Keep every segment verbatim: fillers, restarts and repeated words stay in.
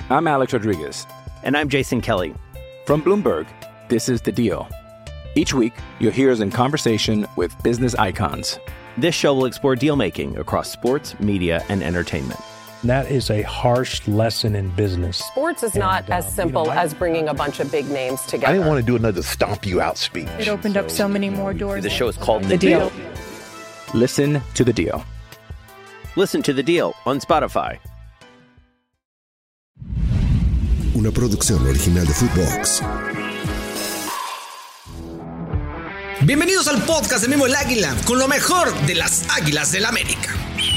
I'm Alex Rodriguez. And I'm Jason Kelly. From Bloomberg, this is The Deal. Each week, you'll hear us in conversation with business icons. This show will explore deal-making across sports, media, and entertainment. That is a harsh lesson in business. Sports is not and, uh, as simple you know, I, as bringing a bunch of big names together. I didn't want to do another stomp you out speech. It opened so, up so many more doors. The show is called The, the deal. deal. Listen to The Deal. Listen to The Deal on Spotify. Una producción original de Footbox. Bienvenidos al podcast de Memo el Águila, con lo mejor de las Águilas del América.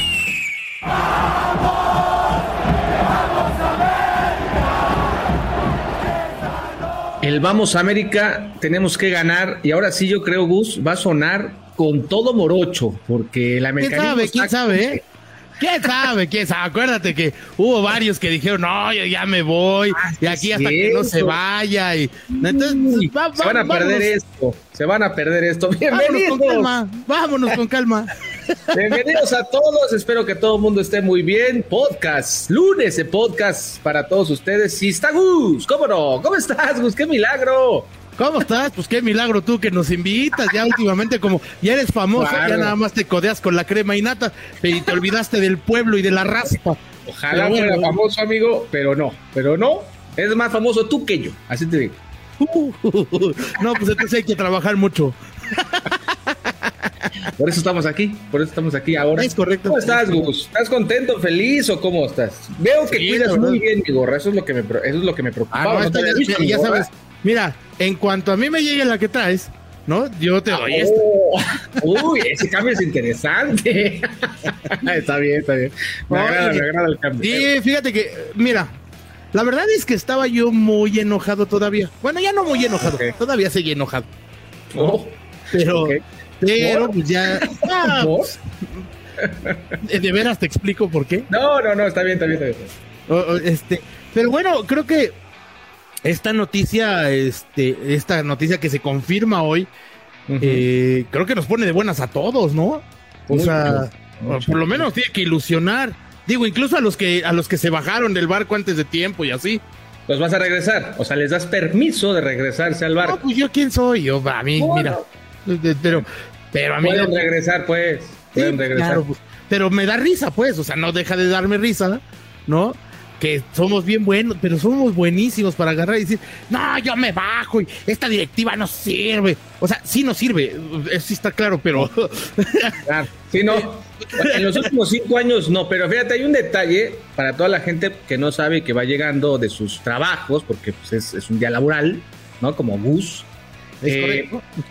El Vamos América, tenemos que ganar, y ahora sí yo creo, Gus, va a sonar con todo morocho, porque el americanismo... ¿Quién sabe? ¿Quién sabe? Eh? ¿Quién sabe? ¿Quién sabe? Acuérdate que hubo varios que dijeron, no, yo ya me voy, ah, y aquí hasta que no se vaya. Y entonces, Uy, va, va, se van a vámonos. perder esto, se van a perder esto. Bienvenidos. Vámonos con calma, vámonos con calma. Bienvenidos a todos, espero que todo el mundo esté muy bien. Podcast, lunes de podcast para todos ustedes. Y está Gus, ¿cómo no? ¿Cómo estás, Gus? ¡Qué milagro! ¿Cómo estás? Pues qué milagro tú que nos invitas. Ya últimamente, como ya eres famoso, claro, ya nada más te codeas con la crema y nata y te olvidaste del pueblo y de la raspa. Ojalá bueno, fuera famoso, amigo, pero no, pero no. Es más famoso tú que yo, así te digo. Uh, uh, uh, no, pues entonces hay que trabajar mucho. Por eso estamos aquí, por eso estamos aquí ahora. Es correcto. ¿Cómo estás, Gus? ¿Estás contento, feliz o cómo estás? Veo que sí, cuidas muy bien mi gorra, eso es lo que me, eso es lo que me preocupa. Ah, no, no ya, ya, ya sabes, mira, en cuanto a mí me llegue la que traes, ¿no? Yo te doy oh, esta. Uy, ese cambio es interesante. Está bien, está bien. Me Oye, agrada, me agrada el cambio. Sí, fíjate que, mira, la verdad es que estaba yo muy enojado todavía. Bueno, ya no muy enojado, okay. Todavía seguí enojado. Oh, pero... Okay. Pero ¿Por? pues ya. Ah, pues, ¿de veras te explico por qué? No, no, no, está bien, está bien, está bien. O, o, este, pero bueno, creo que esta noticia, este, esta noticia que se confirma hoy, uh-huh. eh, creo que nos pone de buenas a todos, ¿no? O mucho, sea, mucho, por lo menos mucho. Tiene que ilusionar. Digo, incluso a los que a los que se bajaron del barco antes de tiempo y así. Los vas a regresar, o sea, les das permiso de regresarse al barco. No, pues yo quién soy, yo a mí, bueno. mira. Pero, pero a mí pueden no, regresar, pues. Pueden sí, regresar. Claro, pues, pero me da risa, pues. O sea, no deja de darme risa, ¿no? Que somos bien buenos, pero somos buenísimos para agarrar y decir, no, yo me bajo y esta directiva no sirve. O sea, sí nos sirve, eso sí está claro, pero. Claro, sí, no. En los últimos cinco años no, pero fíjate, hay un detalle para toda la gente que no sabe y que va llegando de sus trabajos, porque pues, es, es un día laboral, ¿no? Como Gus. Eh,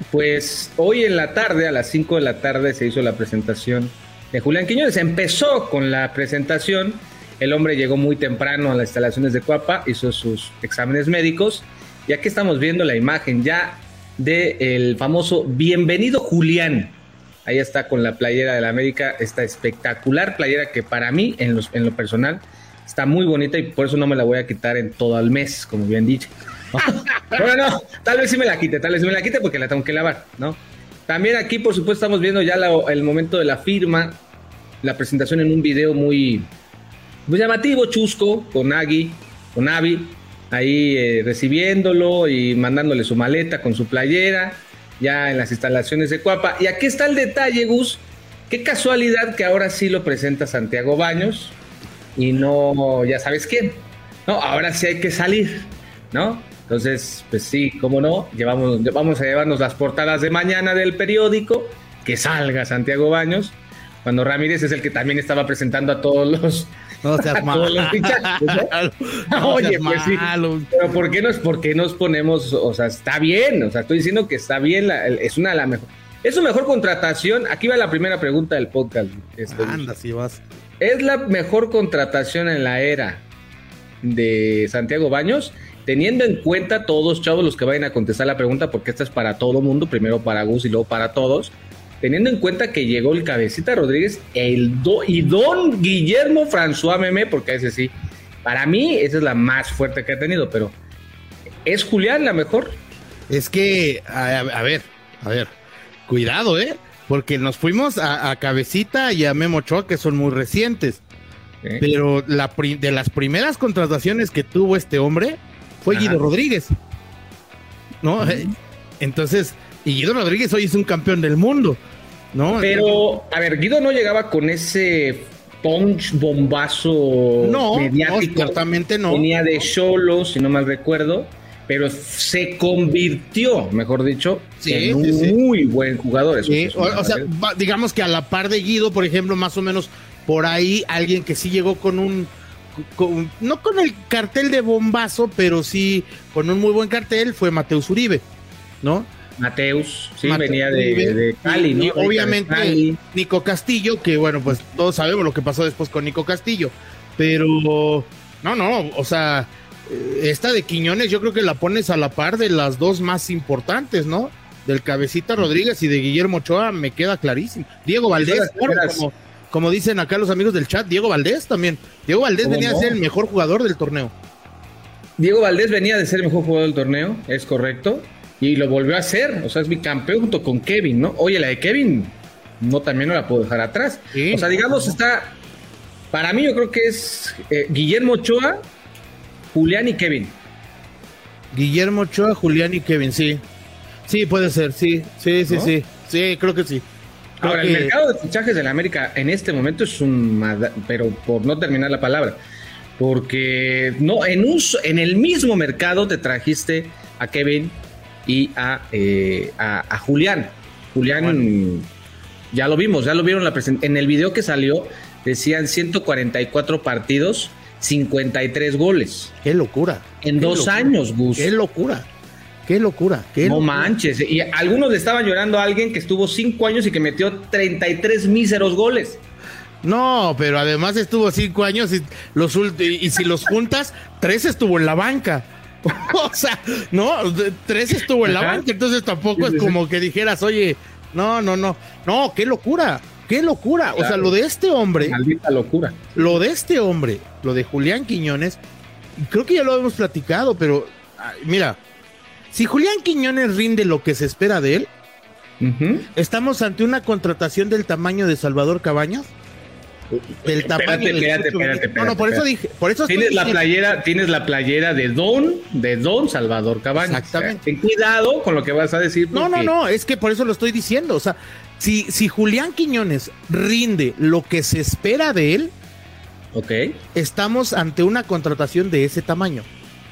pues hoy en la tarde, a las cinco de la tarde, se hizo la presentación de Julián Quiñones. Empezó con la presentación. El hombre llegó muy temprano a las instalaciones de Cuapa, hizo sus exámenes médicos. Y aquí estamos viendo la imagen ya del famoso Bienvenido Julián. Ahí está con la playera de la América, esta espectacular playera que para mí, en, los, en lo personal, está muy bonita y por eso no me la voy a quitar en todo el mes, como bien dicho. Bueno, no, tal vez sí me la quite, tal vez sí me la quite porque la tengo que lavar, ¿no? También aquí, por supuesto, estamos viendo ya la, el momento de la firma, la presentación en un video muy, muy llamativo, chusco, con Agui, con Avi, ahí eh, recibiéndolo y mandándole su maleta con su playera, ya en las instalaciones de Cuapa. Y aquí está el detalle, Gus, qué casualidad que ahora sí lo presenta Santiago Baños y no, ya sabes quién, no, ahora sí hay que salir, ¿no? Entonces, pues sí, cómo no, llevamos, vamos a llevarnos las portadas de mañana del periódico, que salga Santiago Baños, cuando Ramírez es el que también estaba presentando a todos los, no seas a todos los fichajes, ¿no? No, oye, pues sí, pero ¿por qué, nos, ¿por qué nos ponemos, o sea, está bien, o sea, estoy diciendo que está bien, la, es una de las mejor, es su mejor contratación, aquí va la primera pregunta del podcast. Este, Anda, si vas. ¿Es la mejor contratación en la era de Santiago Baños? Teniendo en cuenta todos, chavos, los que vayan a contestar la pregunta, porque esta es para todo mundo, primero para Gus y luego para todos, teniendo en cuenta que llegó el Cabecita Rodríguez el do, y don Guillermo François Memé, porque ese sí, para mí esa es la más fuerte que ha tenido, pero ¿es Julián la mejor? Es que, a, a ver, a ver, cuidado, ¿eh? Porque nos fuimos a, a Cabecita y a Memo Ochoa, que son muy recientes, ¿Eh? Pero la de las primeras contrataciones que tuvo este hombre fue Ajá. Guido Rodríguez, ¿no? Uh-huh. Entonces, y Guido Rodríguez hoy es un campeón del mundo, ¿no? Pero, a ver, Guido no llegaba con ese punch, bombazo no, mediático. No, ciertamente no. Venía de Xolos, si no mal recuerdo, pero se convirtió, mejor dicho, sí, en un sí, sí. muy buen jugador. Eso sí, o, o sea, va, digamos que a la par de Guido, por ejemplo, más o menos por ahí, alguien que sí llegó con un, con, no con el cartel de bombazo, pero sí con un muy buen cartel, fue Mateus Uribe, ¿no? Mateus, sí, Mateus venía de, de Cali, ¿no? Y obviamente Cali. Nico Castillo, que bueno, pues todos sabemos lo que pasó después con Nico Castillo, pero no, no, o sea, esta de Quiñones yo creo que la pones a la par de las dos más importantes, ¿no? Del Cabecita Rodríguez y de Guillermo Ochoa, me queda clarísimo. Diego Valdés, claro, como, como dicen acá los amigos del chat, Diego Valdés también. Diego Valdés venía no? a ser el mejor jugador del torneo. Diego Valdés venía de ser el mejor jugador del torneo, es correcto. Y lo volvió a hacer, o sea, es bicampeón junto con Kevin, ¿no? Oye, la de Kevin, no, también no la puedo dejar atrás. Sí, o sea, digamos, no. está, para mí yo creo que es eh, Guillermo Ochoa, Julián y Kevin. Guillermo Ochoa, Julián y Kevin, sí. Sí, puede ser, sí, sí, sí, ¿no? sí. Sí, creo que sí. Creo Ahora, que... el mercado de fichajes de la América en este momento es un, pero por no terminar la palabra, porque no, en, un, en el mismo mercado te trajiste a Kevin y a, eh, a, a Julián. Julián, bueno. ya lo vimos, ya lo vieron la presen- en el video que salió, decían ciento cuarenta y cuatro partidos, cincuenta y tres goles. ¡Qué locura! En qué dos locura, años, Gus. ¡Qué locura! ¡Qué locura! Qué no locura. manches. Y algunos le estaban llorando a alguien que estuvo cinco años y que metió treinta y tres míseros goles. No, pero además estuvo cinco años y, los ulti- y si los juntas, tres estuvo en la banca. O sea, no, tres estuvo en la Ajá. banca, entonces tampoco es como que dijeras, oye, no, no, no, no, qué locura, qué locura. Claro. O sea, lo de este hombre, maldita locura. Lo de este hombre, lo de Julián Quiñones, creo que ya lo hemos platicado, pero mira, si Julián Quiñones rinde lo que se espera de él, uh-huh. estamos ante una contratación del tamaño de Salvador Cabañas. Del tamaño espérate, del espérate, espérate, espérate, no, no, por espérate. eso dije, por eso tienes la playera, tienes la playera de Don, de Don Salvador Cabañas. Exactamente. O sea, ten cuidado con lo que vas a decir. Porque... No, no, no, es que por eso lo estoy diciendo. O sea, si, si Julián Quiñones rinde lo que se espera de él, okay. estamos ante una contratación de ese tamaño.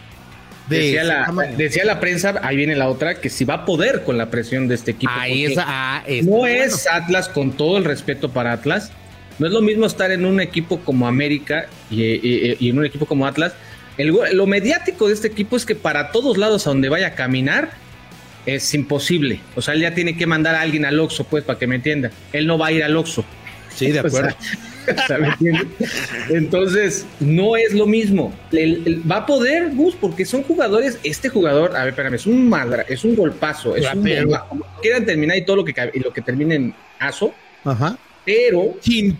De decía, ese la, tamaño. decía la prensa, ahí viene la otra, que si va a poder con la presión de este equipo. Ahí esa, ah, no bueno. es Atlas, con todo el respeto para Atlas. No es lo mismo estar en un equipo como América y, y, y en un equipo como Atlas. El, lo mediático de este equipo es que para todos lados a donde vaya a caminar es imposible. O sea, él ya tiene que mandar a alguien al Oxxo, pues, para que me entienda. Él no va a ir al Oxxo. Sí, de acuerdo. O sea, ¿me entiendes? Entonces, no es lo mismo. El, el, va a poder, Gus, porque son jugadores. Este jugador, a ver, espérame, es un madra, es un golpazo, es un bomba, como quieran terminar y todo lo que, y lo que termine en aso. Ajá. Pero, sí,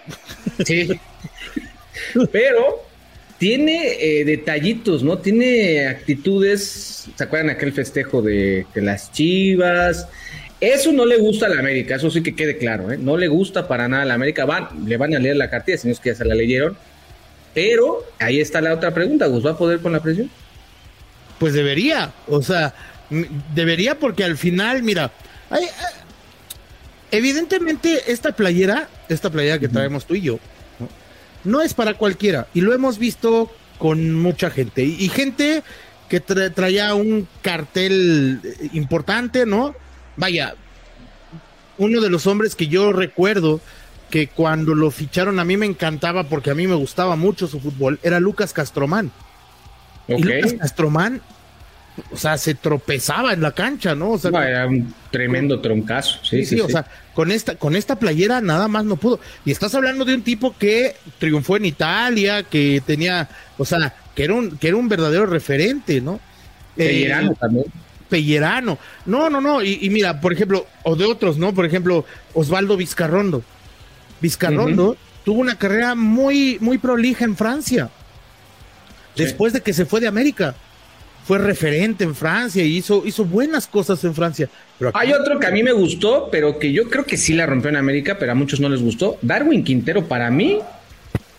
pero tiene eh, detallitos, ¿no? Tiene actitudes. ¿Se acuerdan de aquel festejo de, de las Chivas? Eso no le gusta a la América, eso sí que quede claro, ¿eh? No le gusta para nada a la América. Van, le van a leer la cartilla, si no es que ya se la leyeron. Pero ahí está la otra pregunta, ¿Gus va a poder con la presión? Pues debería, o sea, debería porque al final, mira, hay. Evidentemente esta playera, esta playera que traemos tú y yo, ¿no? no es para cualquiera, y lo hemos visto con mucha gente, y, y gente que tra- traía un cartel importante, ¿no? Vaya, uno de los hombres que yo recuerdo que cuando lo ficharon a mí me encantaba porque a mí me gustaba mucho su fútbol, era Lucas Castromán. Okay. Y Lucas Castromán, o sea, se tropezaba en la cancha, ¿no? O sea, no, era un tremendo con... troncazo. Sí, sí, sí, sí, sí. O sea, con esta, con esta playera nada más no pudo. Y estás hablando de un tipo que triunfó en Italia, que tenía, o sea, que era un, que era un verdadero referente, ¿no? Pellerano eh, también. Pellerano. No, no, no. Y, y mira, por ejemplo, o de otros, ¿no? Por ejemplo, Osvaldo Vizcarrondo. Vizcarrondo uh-huh. tuvo una carrera muy, muy prolija en Francia. Sí. Después de que se fue de América. Fue referente en Francia y hizo, hizo buenas cosas en Francia. Pero hay otro que a mí me gustó, pero que yo creo que sí la rompió en América, pero a muchos no les gustó. Darwin Quintero, para mí,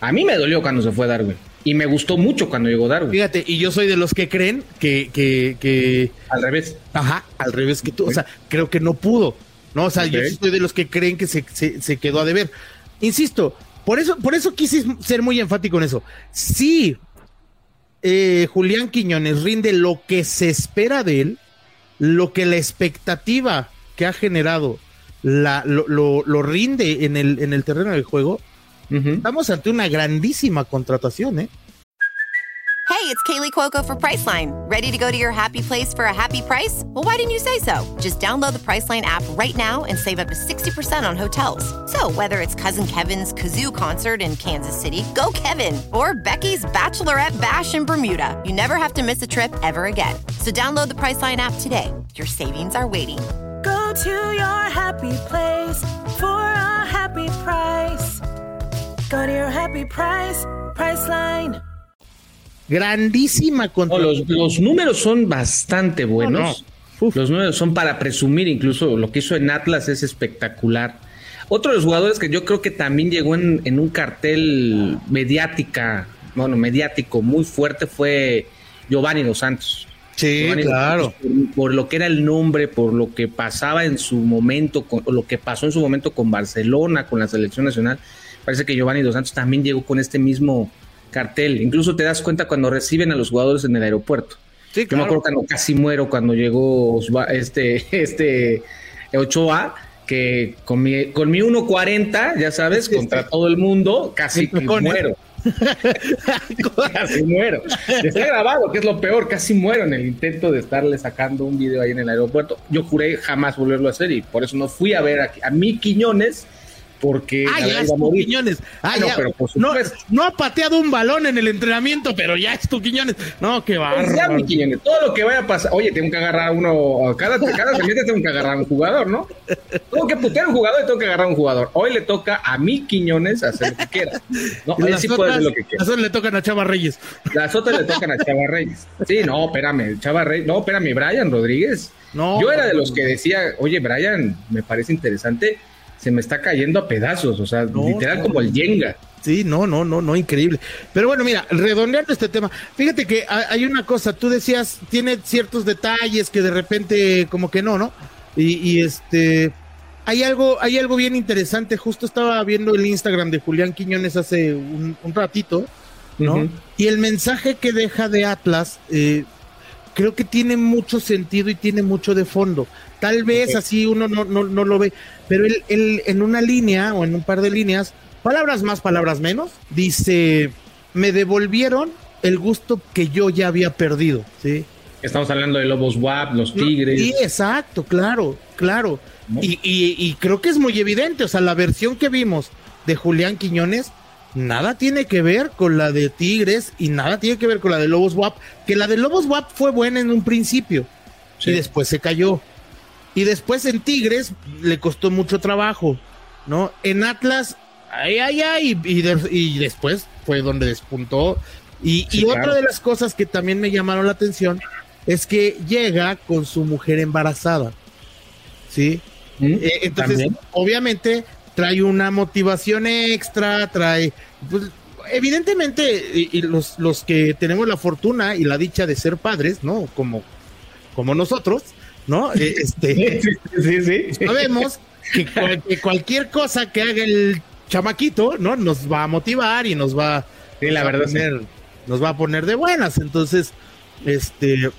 A mí me dolió cuando se fue Darwin. Y me gustó mucho cuando llegó Darwin. Fíjate, y yo soy de los que creen que... que, que... Al revés. Ajá, al revés que tú. O sea, creo que no pudo. No, o sea, okay. Yo soy de los que creen que se, se, se quedó a deber. Insisto, por eso, por eso quise ser muy enfático en eso. Sí, eh, Julián Quiñones rinde lo que se espera de él, lo que la expectativa que ha generado la, lo, lo, lo rinde en el, en el terreno del juego. Uh-huh. Estamos ante una grandísima contratación, ¿eh? Hey, it's Kaylee Cuoco for Priceline. Ready to go to your happy place for a happy price? Well, why didn't you say so? Just download the Priceline app right now and save up to sixty percent on hotels. So whether it's Cousin Kevin's Kazoo Concert in Kansas City, go Kevin, or Becky's Bachelorette Bash in Bermuda, you never have to miss a trip ever again. So download the Priceline app today. Your savings are waiting. Go to your happy place for a happy price. Go to your happy price, Priceline. Grandísima contra... No, los, los números son bastante buenos. No, no. Los números son para presumir, incluso lo que hizo en Atlas es espectacular. Otro de los jugadores que yo creo que también llegó en, en un cartel mediática, bueno, mediático muy fuerte fue Giovanni Dos Santos. Sí, Giovanni claro. Dos Santos, por, por lo que era el nombre, por lo que pasaba en su momento, con, o lo que pasó en su momento con Barcelona, con la selección nacional. Parece que Giovanni Dos Santos también llegó con este mismo cartel. Incluso te das cuenta cuando reciben a los jugadores en el aeropuerto. Sí, claro. Yo me acuerdo cuando casi muero cuando llegó este, este Ochoa, que con mi, con mi uno cuarenta, ya sabes, sí, contra sí. todo el mundo, casi que muero. Casi muero. Está grabado, que es lo peor, casi muero en el intento de estarle sacando un video ahí en el aeropuerto. Yo juré jamás volverlo a hacer y por eso no fui a ver a, a mi Quiñones, porque ah, ya es tu Quiñones. Ah, no, ya. Pero por no, no ha pateado un balón en el entrenamiento, pero ya es tu Quiñones. No, qué bárbaro. Pues ya mi Quiñones, todo lo que vaya a pasar. Oye, tengo que agarrar uno, cada, cada semestre tengo que agarrar un jugador, ¿no? Tengo que putear un jugador y tengo que agarrar un jugador. Hoy le toca a mi Quiñones hacer lo que quiera. No, él sí otras, puede hacer lo que quiera. Las otras le tocan a Chava Reyes. Las otras le tocan a Chava Reyes. Sí, no, espérame, Chava Reyes. No, espérame, Brian Rodríguez. No. Yo era de los que decía, oye, Brian, me parece interesante. Se me está cayendo a pedazos, o sea, no, literal no, como el Jenga. Sí, no, no, no, no, increíble. Pero bueno, mira, redondeando este tema, fíjate que hay una cosa, tú decías, tiene ciertos detalles que de repente como que no, ¿no? Y, y este, hay algo, hay algo bien interesante, justo estaba viendo el Instagram de Julián Quiñones hace un, un ratito, ¿no? Uh-huh. Y el mensaje que deja de Atlas, eh, creo que tiene mucho sentido y tiene mucho de fondo. Tal vez okay. así uno no, no, no lo ve, pero él, él en una línea o en un par de líneas, palabras más, palabras menos, dice, me devolvieron el gusto que yo ya había perdido, ¿sí? Estamos hablando de Lobos W A P, los Tigres. Sí, exacto, claro, claro. ¿No? Y, y, y creo que es muy evidente, o sea, la versión que vimos de Julián Quiñones, nada tiene que ver con la de Tigres y nada tiene que ver con la de Lobos W A P, que la de Lobos W A P fue buena en un principio sí. y después se cayó. Y después en Tigres le costó mucho trabajo, ¿no? En Atlas, ay, ay, ay, y, de, y después fue donde despuntó. Y, sí, y claro. otra de las cosas que también me llamaron la atención es que llega con su mujer embarazada, ¿sí? ¿Mm? Eh, entonces, ¿también? Obviamente, trae una motivación extra, trae... Pues, evidentemente, y, y los, los que tenemos la fortuna y la dicha de ser padres, ¿no? Como, como nosotros... ¿no? Este, sí, sí, sí. Sabemos que, cual, que cualquier cosa que haga el chamaquito, ¿no? Nos va a motivar y nos va, sí, la nos verdad, va a poner, sí. nos va a poner de buenas. Entonces, este,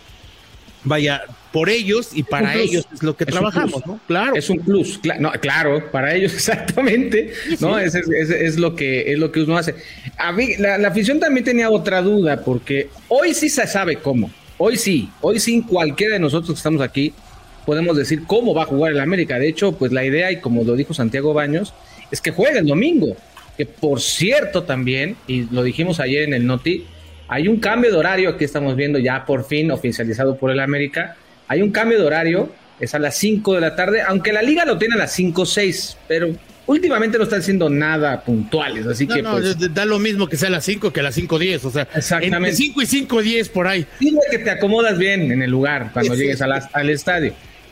vaya, por ellos y para ellos es lo que es trabajamos, ¿no? Claro. Es un plus, cl- no, claro, para ellos exactamente, sí, ¿no? Sí. Es, es, es, es lo que es lo que uno hace. A mí, la, la afición también tenía otra duda, porque hoy sí se sabe cómo. Hoy sí, hoy sí cualquiera de nosotros que estamos aquí podemos decir cómo va a jugar el América. De hecho, pues la idea, y como lo dijo Santiago Baños, es que juegue el domingo. Que por cierto también, y lo dijimos ayer en el Noti, hay un cambio de horario, aquí estamos viendo ya por fin oficializado por el América, hay un cambio de horario, es a las cinco de la tarde, aunque la liga lo tiene a las cinco o seis, pero... últimamente no están haciendo nada puntuales, así no, que no, pues... da lo mismo que sea a las cinco que a las cinco diez, o sea, exactamente. Entre cinco y cinco diez por ahí. Dime que te acomodas bien en el lugar cuando sí, llegues sí. A la, al estadio.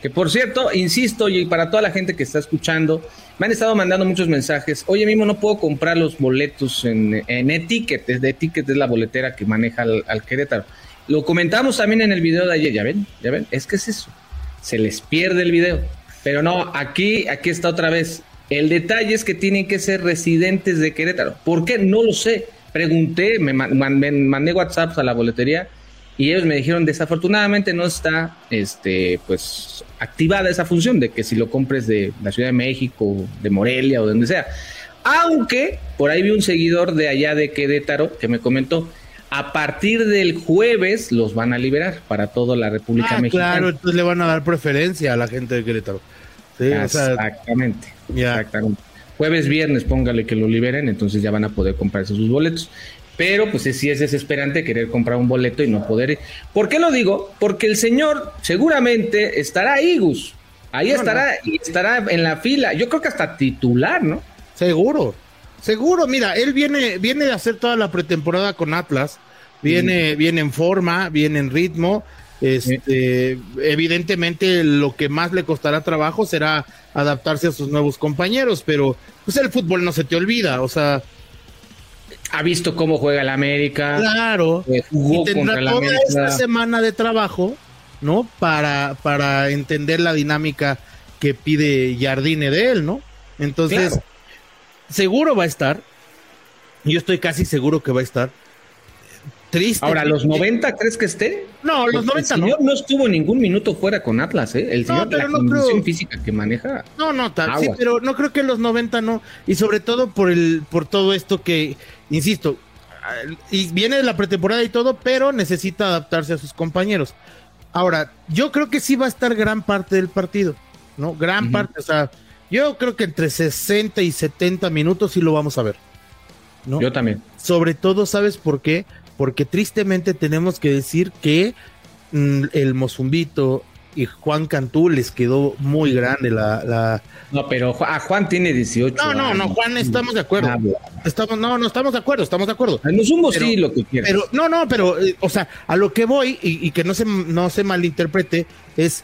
Que por cierto, insisto, y para toda la gente que está escuchando, me han estado mandando muchos mensajes. Oye, mismo no puedo comprar los boletos en, en E-Ticket. De E-Ticket es la boletera que maneja al, al Querétaro. Lo comentamos también en el video de ayer. ¿Ya ven? ¿Ya ven? Es que es eso. Se les pierde el video. Pero no, aquí, aquí está otra vez. El detalle es que tienen que ser residentes de Querétaro. ¿Por qué? No lo sé. Pregunté, me, man, me mandé WhatsApps a la boletería y ellos me dijeron, desafortunadamente no está este, pues, activada esa función de que si lo compres de la Ciudad de México, de Morelia o de donde sea. Aunque por ahí vi un seguidor de allá de Querétaro que me comentó, a partir del jueves los van a liberar para toda la República ah, Mexicana. Claro, entonces le van a dar preferencia a la gente de Querétaro. Sí, exactamente, o sea, yeah. exactamente. Jueves, viernes, póngale que lo liberen, entonces ya van a poder comprarse sus boletos. Pero pues sí es desesperante querer comprar un boleto y no poder ir. ¿Por qué lo digo? Porque el señor seguramente estará ahí, Gus. Ahí no, estará no. y estará en la fila. Yo creo que hasta titular, ¿no? Seguro, seguro. Mira, él viene, viene de hacer toda la pretemporada con Atlas. Viene, mm. viene en forma, viene en ritmo. Este, sí. Evidentemente lo que más le costará trabajo será adaptarse a sus nuevos compañeros, pero pues el fútbol no se te olvida, o sea, ha visto cómo juega el América, claro, eh, jugó y tendrá contra la toda América. esta semana de trabajo, ¿no? Para, para entender la dinámica que pide Jardine de él, ¿no? Entonces, claro. seguro va a estar, yo estoy casi seguro que va a estar. Triste. Ahora, ¿los noventa crees que esté? No, los noventa no. El señor no estuvo ningún minuto fuera con Atlas, ¿eh? El señor, no, pero la no condición creo... física que maneja. No, no, tal, sí, pero no creo que los noventa no. Y sobre todo por el, por todo esto que, insisto, y viene de la pretemporada y todo, pero necesita adaptarse a sus compañeros. Ahora, yo creo que sí va a estar gran parte del partido, ¿no? Gran uh-huh. parte, o sea, yo creo que entre sesenta y setenta minutos sí lo vamos a ver, ¿no? Yo también. Sobre todo, ¿sabes por qué? Porque tristemente tenemos que decir que mm, el Mozumbito y Juan Cantú les quedó muy grande la... la... No, pero a Juan tiene dieciocho. No, no, no, Juan, estamos de acuerdo. Estamos, no, no, estamos de acuerdo, estamos de acuerdo. El Mozumbo sí, lo que quieras. Pero, no, no, pero, eh, o sea, a lo que voy, y, y que no se, no se malinterprete, es,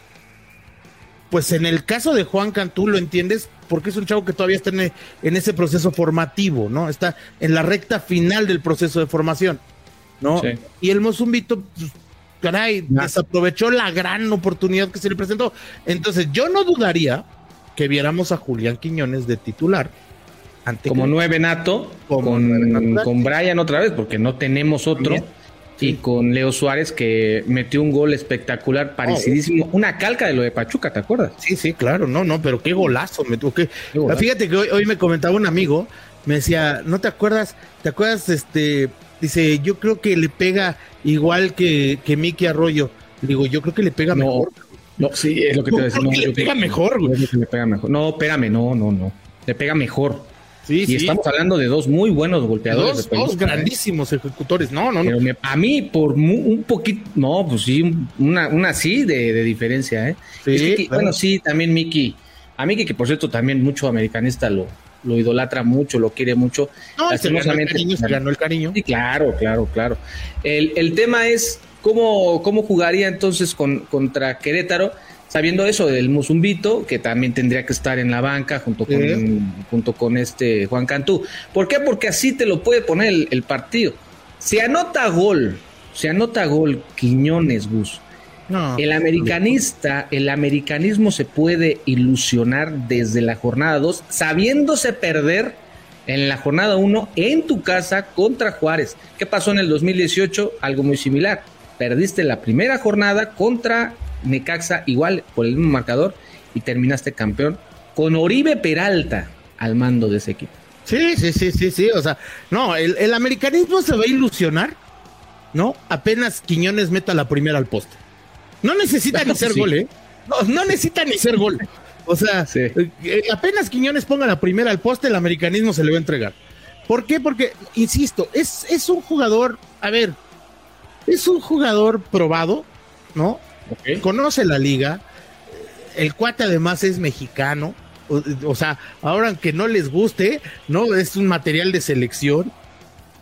pues en el caso de Juan Cantú, ¿lo entiendes? Porque es un chavo que todavía está en, en ese proceso formativo, ¿no? Está en la recta final del proceso de formación, ¿no? Sí. Y el Mozumbito, pues, caray, nah. desaprovechó la gran oportunidad que se le presentó. Entonces, yo no dudaría que viéramos a Julián Quiñones de titular. Ante como que... nueve nato, como con, nueve con Brian otra vez, porque no tenemos otro. Bien. Y sí. con Leo Suárez, que metió un gol espectacular, parecidísimo, oh, una calca de lo de Pachuca, ¿te acuerdas? Sí, sí, claro, no, no, pero qué golazo, me qué... qué golazo. Fíjate que hoy, hoy me comentaba un amigo, me decía, ¿no te acuerdas? ¿Te acuerdas? Este, dice, yo creo que le pega igual que, que Miki Arroyo. Digo, yo creo que le pega no, mejor. No, sí, es lo que te voy a decir. No, le yo pega creo, mejor, güey. Que le pega mejor. No, espérame, no, no, no. Le pega mejor. Sí, y sí. estamos hablando de dos muy buenos golpeadores. Dos, dos grandísimos ejecutores. No, no, no. Pero me, a mí, por mu, un poquito, no, pues sí, una, una sí de, de diferencia, ¿eh? Sí, es que, claro. Bueno, sí, también Miki. A Miki, que por cierto, también mucho americanista lo, lo idolatra mucho, lo quiere mucho. No, se ganó el cariño, se ganó el cariño. Sí, claro, claro, claro. El, el tema es cómo, cómo jugaría entonces con, contra Querétaro, sabiendo eso del Mozumbito, que también tendría que estar en la banca junto con, ¿Eh? junto con este Juan Cantú. ¿Por qué? Porque así te lo puede poner el, el partido. Se anota gol, se anota gol Quiñones, Gus. No, el americanista, el americanismo se puede ilusionar desde la jornada dos, sabiéndose perder en la jornada uno en tu casa contra Juárez. ¿Qué pasó en el dos mil dieciocho? Algo muy similar. Perdiste la primera jornada contra Necaxa, igual por el mismo marcador, y terminaste campeón con Oribe Peralta al mando de ese equipo. Sí, sí, sí, sí, sí, o sea, no, el, el americanismo se va a ilusionar, ¿no? Apenas Quiñones meta la primera al poste. No necesita ni ser sí. gol, ¿eh? No, no necesita ni ser gol. O sea, sí. eh, apenas Quiñones ponga la primera al poste, el americanismo se le va a entregar. ¿Por qué? Porque, insisto, es, es un jugador, a ver, es un jugador probado, ¿no? Okay. Conoce la liga, el cuate además es mexicano, o, o sea, ahora aunque no les guste, no es un material de selección,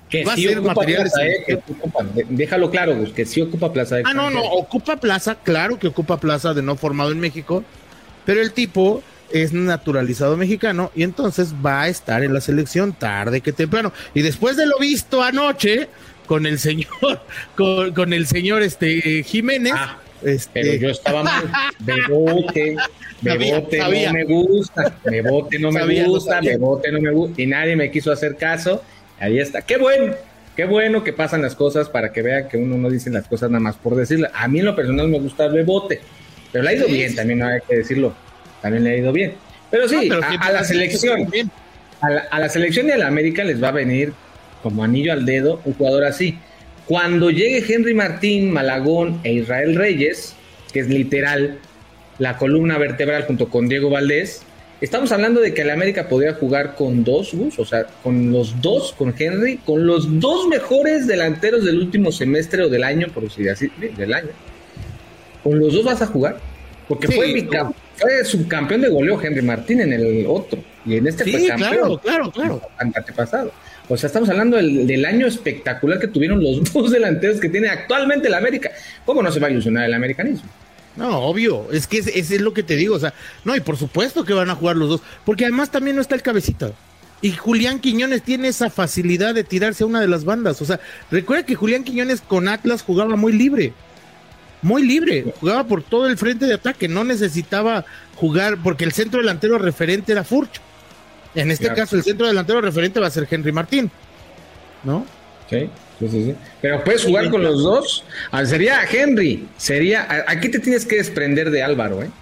Que va sí a ser ocupa material plaza, de eh, que ocupa, déjalo claro, Gus, que sí ocupa plaza de Ah, no, no, ocupa plaza, claro que ocupa plaza de no formado en México, pero el tipo es naturalizado mexicano y entonces va a estar en la selección tarde que temprano. Y después de lo visto anoche con el señor, con, con el señor este Jiménez, ah, este... pero yo estaba mal. Bebote, Bebote sabía, no me gusta, Bebote no sabía, me gusta, sabía. Bebote no me gusta, y nadie me quiso hacer caso. Ahí está. Qué bueno, qué bueno que pasan las cosas para que vean que uno no dice las cosas nada más por decirlas. A mí en lo personal me gusta Bebote, pero le ha ido sí, bien, sí. También no hay que decirlo. También le ha ido bien. Pero sí, no, pero a, a la selección, a la, a la selección y a la América les va a venir como anillo al dedo un jugador así. Cuando llegue Henry Martín, Malagón e Israel Reyes, que es literal la columna vertebral junto con Diego Valdés, estamos hablando de que la América podría jugar con dos, Gus, o sea, con los dos, con Henry, con los dos mejores delanteros del último semestre o del año, por decir así, del año. Con los dos vas a jugar, porque sí, fue, bicamp- fue subcampeón de goleo Henry Martín en el otro, y en este sí, fue campeón. Claro, claro, claro. Antepasado. O sea, estamos hablando del, del año espectacular que tuvieron los dos delanteros que tiene actualmente la América. ¿Cómo no se va a ilusionar el americanismo? No, obvio, es que ese es, es lo que te digo, o sea, no, y por supuesto que van a jugar los dos, porque además también no está el Cabecita, y Julián Quiñones tiene esa facilidad de tirarse a una de las bandas, o sea, recuerda que Julián Quiñones con Atlas jugaba muy libre, muy libre, jugaba por todo el frente de ataque, no necesitaba jugar, porque el centro delantero referente era Furch, en este claro. caso el centro delantero referente va a ser Henry Martín, ¿no? Sí. Sí, sí, sí. Pero puedes jugar con los dos. Ah, sería Henry. Sería. Aquí te tienes que desprender de Álvaro, ¿eh?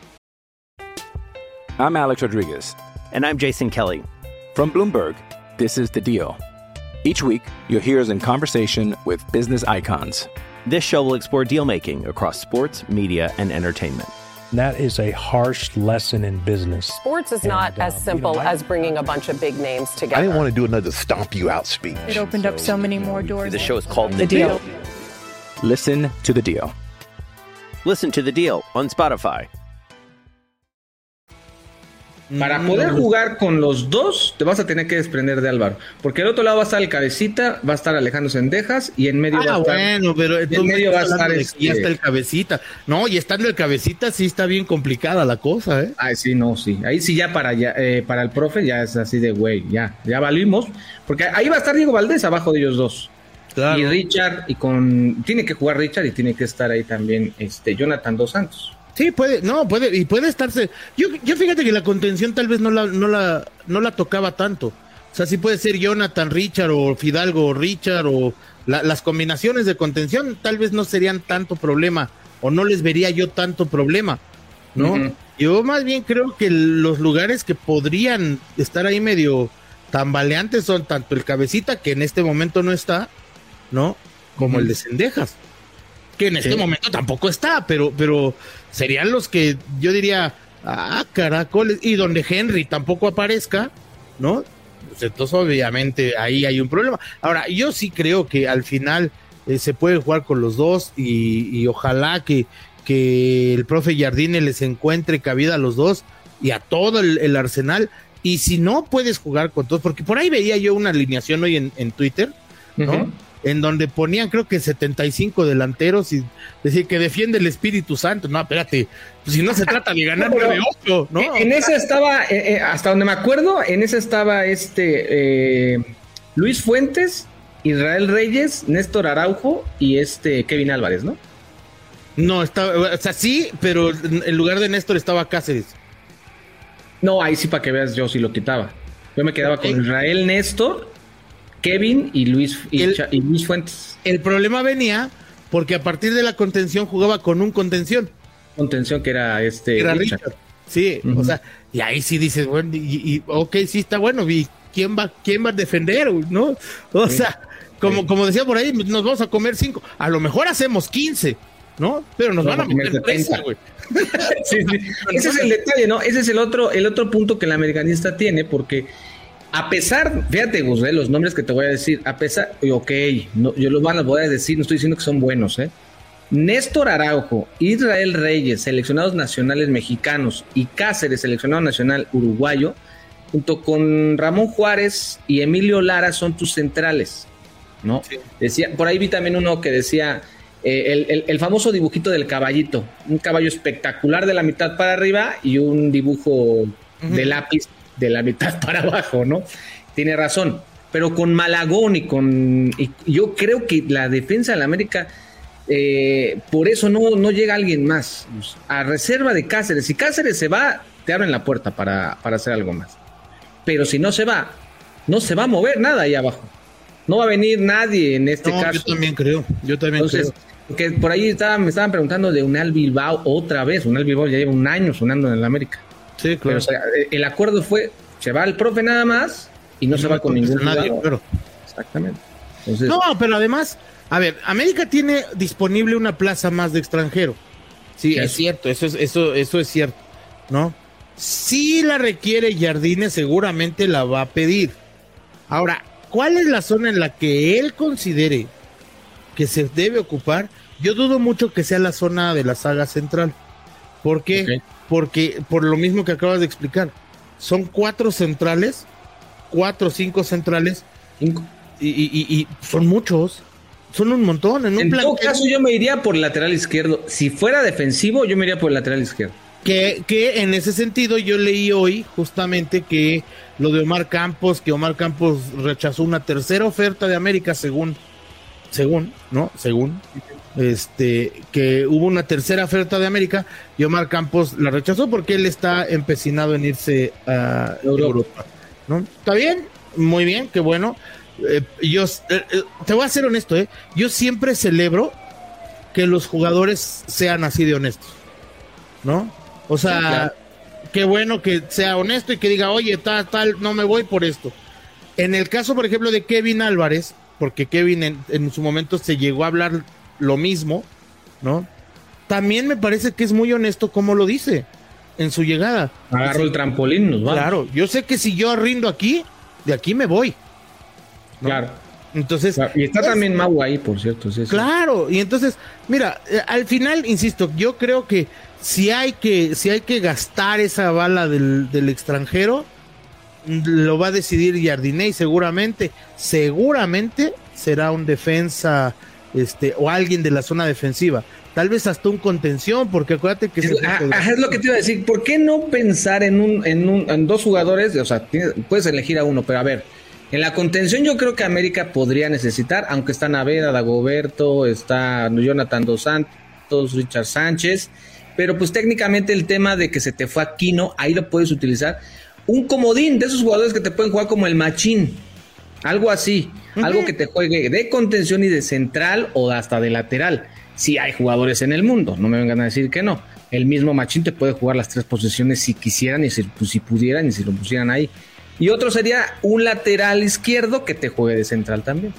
I'm Alex Rodriguez. And I'm Jason Kelly. From Bloomberg, this is The Deal. Each week, you'll hear us in conversation with business icons. This show will explore deal making across sports, media, and entertainment. That is a harsh lesson in business. Sports is not and, uh, as simple you know, I, as bringing a bunch of big names together. I didn't want to do another stomp you out speech. It opened so, up so many more doors. The show is called The, the deal. deal. Listen to The Deal. Listen to The Deal on Spotify. Para poder jugar con los dos, te vas a tener que desprender de Álvaro. Porque del otro lado va a estar el Cabecita, va a estar Alejandro Sendejas, y en medio ah, va a estar... bueno, pero en medio va a estar este... ya está el Cabecita. No, y estando el Cabecita sí está bien complicada la cosa, ¿eh? Ay, sí, no, sí. Ahí sí ya para ya, eh, para el profe ya es así de güey, ya, ya valimos. Porque ahí va a estar Diego Valdés abajo de ellos dos. Claro. Y Richard, y con... Tiene que jugar Richard y tiene que estar ahí también este Jonathan Dos Santos. Sí, puede, no, puede, y puede estarse. Yo, yo fíjate que la contención tal vez no la, no la, no la tocaba tanto. O sea, sí puede ser Jonathan Richard o Fidalgo Richard o la, las combinaciones de contención tal vez no serían tanto problema o no les vería yo tanto problema, ¿no? Uh-huh. Yo más bien creo que los lugares que podrían estar ahí medio tambaleantes son tanto el Cabecita, que en este momento no está, ¿no? Como uh-huh. el de Sendejas, que en este sí. momento tampoco está, pero, pero serían los que yo diría, ah, caracoles, y donde Henry tampoco aparezca, ¿no? Pues entonces obviamente ahí hay un problema. Ahora, yo sí creo que al final eh, se puede jugar con los dos y, y ojalá que, que el profe Jardine les encuentre cabida a los dos y a todo el, el arsenal, y si no puedes jugar con todos, porque por ahí veía yo una alineación hoy en, en Twitter, ¿no? Uh-huh. En donde ponían creo que setenta y cinco delanteros y decir que defiende el Espíritu Santo. No, espérate, pues si no se trata de ganar nueve ocho, ¿no? En esa estaba, eh, eh, hasta donde me acuerdo, en esa estaba este eh, Luis Fuentes, Israel Reyes, Néstor Araujo y este Kevin Álvarez, ¿no? No, estaba, o sea, sí, pero en lugar de Néstor estaba Cáceres. No, ahí sí para que veas, yo sí lo quitaba. Yo me quedaba con Israel, Néstor, Kevin y Luis y, el, y Luis Fuentes. El problema venía porque a partir de la contención jugaba con un contención. Contención que era este era Richard. Richard. Sí, uh-huh. O sea, y ahí sí dices, bueno, y, y ok, sí está bueno, y quién va, quién va a defender, ¿no? O sí. sea, como, sí. como decía por ahí, nos vamos a comer cinco, a lo mejor hacemos quince, ¿no? Pero nos, nos van a meter treinta, güey. Sí, sí. Ese es el detalle, ¿no? Ese es el otro, el otro punto que el americanista tiene, porque a pesar, fíjate, Gus, ¿eh? Los nombres que te voy a decir, a pesar, ok, no, yo los van a voy a decir, no estoy diciendo que son buenos, ¿eh? Néstor Araujo, Israel Reyes, seleccionados nacionales mexicanos, y Cáceres, seleccionado nacional uruguayo, junto con Ramón Juárez y Emilio Lara son tus centrales, ¿no? Sí. Decía, por ahí vi también uno que decía eh, el, el, el famoso dibujito del caballito, un caballo espectacular de la mitad para arriba y un dibujo uh-huh. de lápiz de la mitad para abajo, ¿no? Tiene razón, pero con Malagón y con... Y yo creo que la defensa de la América, eh, por eso no, no llega alguien más, a reserva de Cáceres. Si Cáceres se va, te abren la puerta para, para hacer algo más. Pero si no se va, no se va a mover nada ahí abajo. No va a venir nadie en este no, caso. Yo también creo, yo también Entonces, creo. Porque por ahí estaba, me estaban preguntando de Unal Bilbao otra vez. Unal Bilbao ya lleva un año sonando en el América. Sí, claro. Pero, o sea, el acuerdo fue, se va el profe nada más y no, no se va con ningún nadie, claro. Exactamente. Entonces, no, pero además, a ver, América tiene disponible una plaza más de extranjero. Sí, es, es cierto, eso es, eso, eso es cierto, ¿no? Si la requiere Jardine, seguramente la va a pedir. Ahora, ¿cuál es la zona en la que él considere que se debe ocupar? Yo dudo mucho que sea la zona de la saga central. ¿Por qué? Okay. Porque, por lo mismo que acabas de explicar, son cuatro centrales, cuatro o cinco centrales, cinco. Y, y, y, y son muchos, son un montón. En, un en plan todo caso, yo me iría por el lateral izquierdo. Si fuera defensivo, yo me iría por el lateral izquierdo. Que, que en ese sentido yo leí hoy justamente que lo de Omar Campos, que Omar Campos rechazó una tercera oferta de América según, según, ¿no? Según, este, que hubo una tercera oferta de América y Omar Campos la rechazó porque él está empecinado en irse a Europa, Europa, ¿no? ¿Está bien? Muy bien, qué bueno. Eh, yo, eh, te voy a ser honesto, ¿eh? Yo siempre celebro que los jugadores sean así de honestos, ¿no? O sea, sí, claro. Qué bueno que sea honesto y que diga, oye, tal, tal, no me voy por esto. En el caso, por ejemplo, de Kevin Álvarez, porque Kevin en, en su momento se llegó a hablar lo mismo, ¿no? También me parece que es muy honesto como lo dice en su llegada. Agarro el trampolín, nos vamos. Claro, yo sé que si yo rindo aquí, de aquí me voy, ¿no? Claro. Entonces, claro. Y está pues, también Mau ahí, por cierto. Sí, claro, sí. Y entonces, mira, al final, insisto, yo creo que si hay que, si hay que gastar esa bala del, del extranjero, lo va a decidir Jardine y seguramente, seguramente será un defensa, este, o alguien de la zona defensiva. Tal vez hasta un contención, porque acuérdate que... Es, a, a, es lo que te iba a decir, ¿por qué no pensar en un, en un, en dos jugadores? O sea, tienes, puedes elegir a uno, pero a ver, en la contención yo creo que América podría necesitar, aunque está Naveda, Dagoberto, está Jonathan Dos Santos, Richard Sánchez, pero pues técnicamente el tema de que se te fue Aquino, ahí lo puedes utilizar. Un comodín de esos jugadores que te pueden jugar como el Machín, algo así, uh-huh. Algo que te juegue de contención y de central o hasta de lateral. Sí hay jugadores en el mundo, no me vengan a decir que no. El mismo Machín te puede jugar las tres posiciones si quisieran y si, pues, si pudieran y si lo pusieran ahí. Y otro sería un lateral izquierdo que te juegue de central también.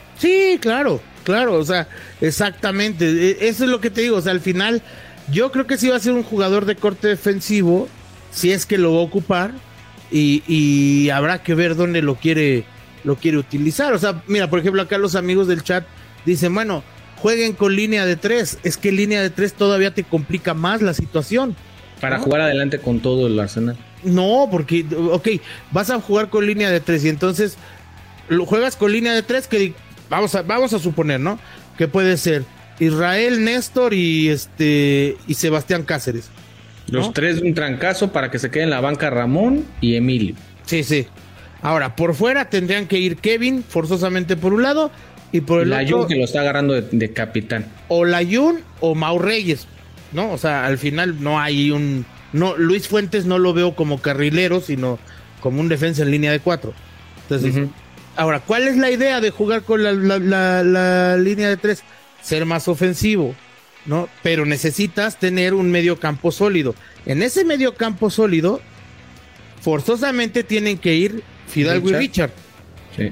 Sí, claro, claro, o sea, exactamente, eso es lo que te digo, o sea, al final yo creo que sí va a ser un jugador de corte defensivo, si es que lo va a ocupar, y, y habrá que ver dónde lo quiere, lo quiere utilizar. O sea, mira, por ejemplo, acá los amigos del chat dicen, bueno, jueguen con línea de tres, es que línea de tres todavía te complica más la situación. Para ¿no? jugar adelante con todo el Arsenal. No, porque, ok, vas a jugar con línea de tres y entonces lo juegas con línea de tres que vamos a, vamos a suponer, ¿no? Que puede ser Israel, Néstor y este y Sebastián Cáceres, ¿no? Los tres de un trancazo para que se quede en la banca Ramón y Emilio. Sí, sí. Ahora, por fuera tendrían que ir Kevin forzosamente por un lado y por el Layún, otro... que lo está agarrando de, de capitán. O Layún o Mau Reyes, ¿no? O sea, al final no hay un... no Luis Fuentes no lo veo como carrilero, sino como un defensa en línea de cuatro. Entonces, uh-huh. Ahora, ¿cuál es la idea de jugar con la, la, la, la línea de tres? Ser más ofensivo, ¿no? Pero necesitas tener un medio campo sólido. En ese medio campo sólido, forzosamente tienen que ir Fidalgo Richard. y Richard. Sí.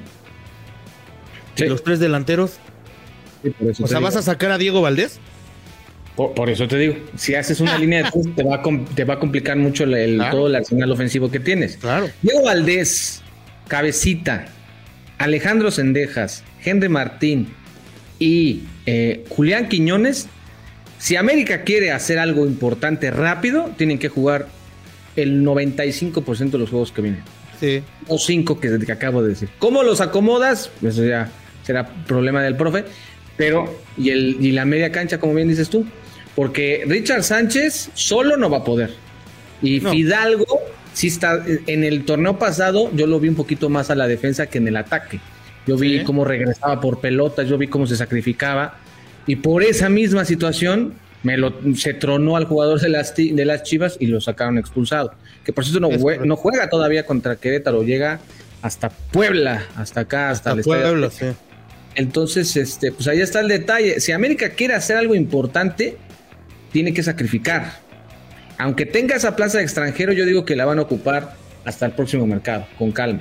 ¿Y sí. Los tres delanteros? Sí, por eso o sea, digo. ¿Vas a sacar a Diego Valdés? Por, por eso te digo, si haces una línea de tres, te va a, te va a complicar mucho el, el, claro. todo el arsenal ofensivo que tienes. Claro. Diego Valdés, Cabecita, Alejandro Cendejas, Henry Martín y eh, Julián Quiñones, si América quiere hacer algo importante rápido, tienen que jugar el noventa y cinco por ciento de los juegos que vienen. Sí. O cinco que, que acabo de decir. ¿Cómo los acomodas? Eso ya será problema del profe. Pero, y, el, y la media cancha, como bien dices tú. Porque Richard Sánchez solo no va a poder. Y no. Fidalgo, sí está. En el torneo pasado, yo lo vi un poquito más a la defensa que en el ataque. Yo vi ¿Sí? cómo regresaba por pelotas, yo vi cómo se sacrificaba. Y por esa misma situación, me lo, se tronó al jugador de las, de las Chivas y lo sacaron expulsado. Que por cierto no, jue, no juega todavía contra Querétaro, llega hasta Puebla, hasta acá, hasta, hasta el Puebla, sí. Entonces, este, pues ahí está el detalle. Si América quiere hacer algo importante, tiene que sacrificar. Aunque tenga esa plaza de extranjero, yo digo que la van a ocupar hasta el próximo mercado, con calma.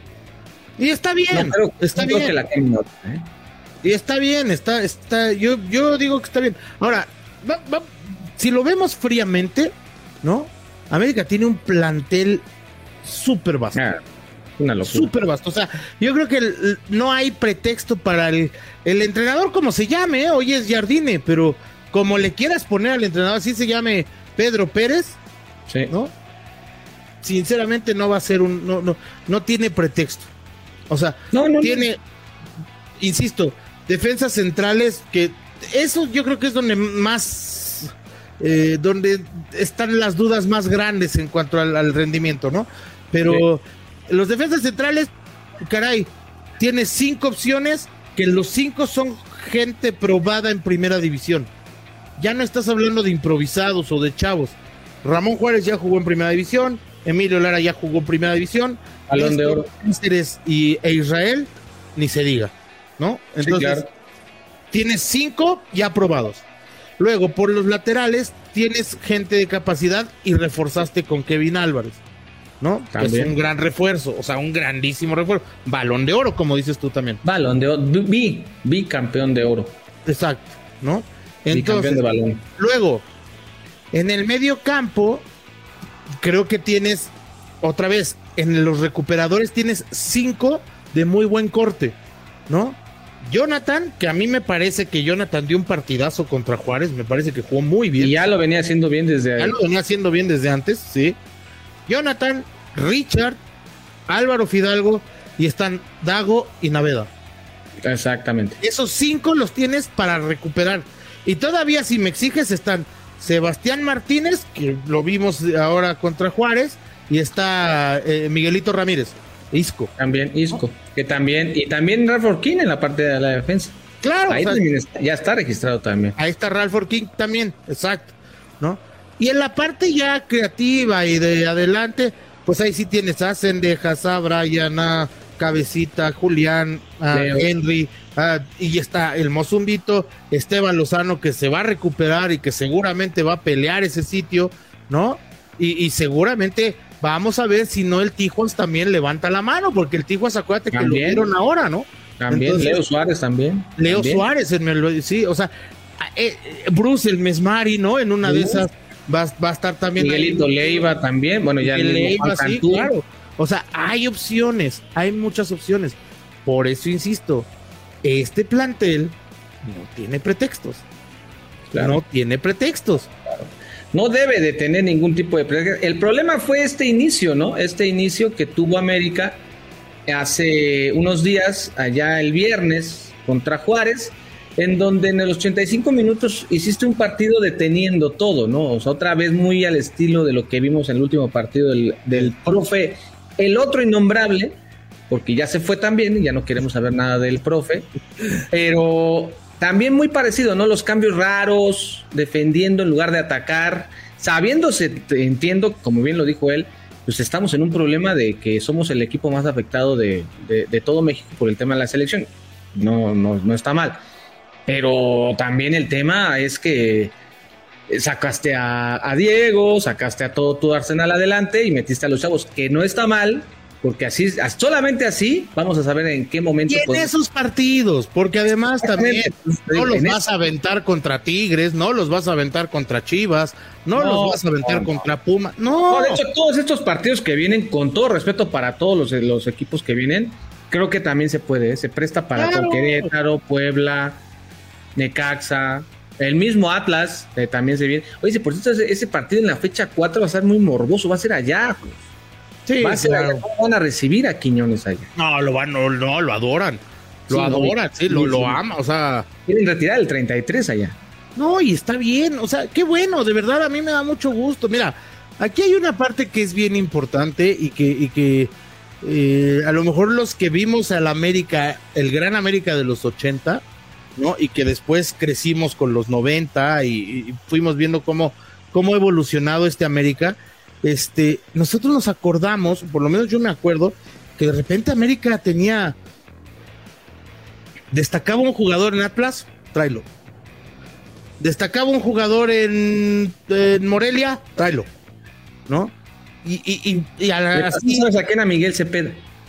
Y está bien, no, pero, está no bien. Que la otra, ¿eh? Y está bien, está, está, yo, yo digo que está bien. Ahora, va, va, si lo vemos fríamente, ¿no? América tiene un plantel súper vasto. Ah, una locura. Súper vasto. O sea, yo creo que el, no hay pretexto para el, el entrenador, como se llame, ¿eh? Hoy es Jardine, pero como le quieras poner al entrenador, así se llame Pedro Pérez, sí. ¿no? Sinceramente no va a ser un, no, no, no tiene pretexto. O sea, no, no, tiene, no. insisto, defensas centrales que eso yo creo que es donde más, eh, donde están las dudas más grandes en cuanto al, al rendimiento, ¿no? Pero sí. Los defensas centrales, caray, tiene cinco opciones que los cinco son gente probada en primera división. Ya no estás hablando de improvisados o de chavos. Ramón Juárez ya jugó en primera división, Emilio Lara ya jugó en primera división, Balón de Oro y e Israel ni se diga, ¿no? Entonces, sí, claro. Tienes cinco ya probados. Luego, por los laterales, tienes gente de capacidad y reforzaste con Kevin Álvarez, ¿no? También. Es un gran refuerzo, o sea, un grandísimo refuerzo. Balón de Oro, como dices tú también. Balón de Oro, vi, vi campeón de oro. Exacto, ¿no? Entonces, de balón. Luego, en el medio campo, creo que tienes, otra vez, en los recuperadores tienes cinco de muy buen corte, ¿no? Jonathan, que a mí me parece que Jonathan dio un partidazo contra Juárez, me parece que jugó muy bien. Y ya lo venía haciendo bien desde ahí. Ya lo venía haciendo bien desde antes, sí. Jonathan, Richard, Álvaro Fidalgo, y están Dago y Naveda. Exactamente. Esos cinco los tienes para recuperar. Y todavía, si me exiges, están Sebastián Martínez, que lo vimos ahora contra Juárez, y está eh, Miguelito Ramírez, Isco. También Isco, que también, y también Ralph Orquín en la parte de la defensa. Claro. Ahí o sea, está, ya está registrado también. Ahí está Ralph Orquín también, exacto, ¿no? Y en la parte ya creativa y de adelante, pues ahí sí tienes a Cendejas, a Brian, a Cabecita, Julián, a Leo. Henry, a, y está el Mozumbito, Esteban Lozano, que se va a recuperar y que seguramente va a pelear ese sitio, ¿no? Y, y seguramente vamos a ver si no el Tijuas también levanta la mano, porque el Tijuas, acuérdate que También. lo vieron ahora, ¿no? También, Entonces, Leo Suárez también. Leo también. Suárez, en el, sí, o sea, eh, eh, Bruce el Mesmari, ¿no? En una Uh. de esas va, va a estar también. Miguelito ahí. Leiva también, bueno, ya Miguel le Leiva, sí, Cantú. claro. O sea, hay opciones, hay muchas opciones. Por eso insisto, este plantel no tiene pretextos. Claro. No tiene pretextos. No debe de tener ningún tipo de pretexto. El problema fue este inicio, ¿no? Este inicio que tuvo América hace unos días, allá el viernes, contra Juárez, en donde en los ochenta y cinco minutos hiciste un partido deteniendo todo, ¿no? O sea, otra vez muy al estilo de lo que vimos en el último partido del, del profe, el otro innombrable, porque ya se fue también, ya no queremos saber nada del profe, pero también muy parecido, ¿no? Los cambios raros, defendiendo en lugar de atacar, sabiéndose, entiendo, como bien lo dijo él, pues estamos en un problema de que somos el equipo más afectado de, de, de todo México por el tema de la selección. No, no, no está mal. Pero también el tema es que sacaste a, a Diego, sacaste a todo tu arsenal adelante y metiste a los chavos, que no está mal, porque así, solamente así vamos a saber en qué momento. Y en podemos... esos partidos, porque además también no los vas a aventar contra Tigres, no los vas a aventar contra Chivas, no, no los vas a aventar no, contra Puma, no. no. De hecho, todos estos partidos que vienen, con todo respeto para todos los, los equipos que vienen, creo que también se puede, ¿eh? Se presta para claro. Querétaro, Puebla, Necaxa, el mismo Atlas, eh, también se viene. Oye, por cierto, ese, ese partido en la fecha cuatro va a ser muy morboso, va a ser allá, pues. Sí, Va a ser claro. allá, ¿cómo van a recibir a Quiñones allá? No, lo van, no, no lo adoran. Lo sí, adoran, sí, sí, lo, sí. lo ama, o sea. Quieren retirar el treinta y tres allá. No, y está bien, o sea, qué bueno, de verdad a mí me da mucho gusto. Mira, aquí hay una parte que es bien importante y que, y que eh, a lo mejor los que vimos al América, el gran América de los ochenta, ¿no? Y que después crecimos con los noventa y, y fuimos viendo cómo, cómo ha evolucionado este América, este, nosotros nos acordamos, por lo menos yo me acuerdo, que de repente América tenía, destacaba un jugador en Atlas, tráelo. Destacaba un jugador en, en Morelia, tráelo, ¿no? Y, y, y, y a la, así se saquen a Miguel Cepeda.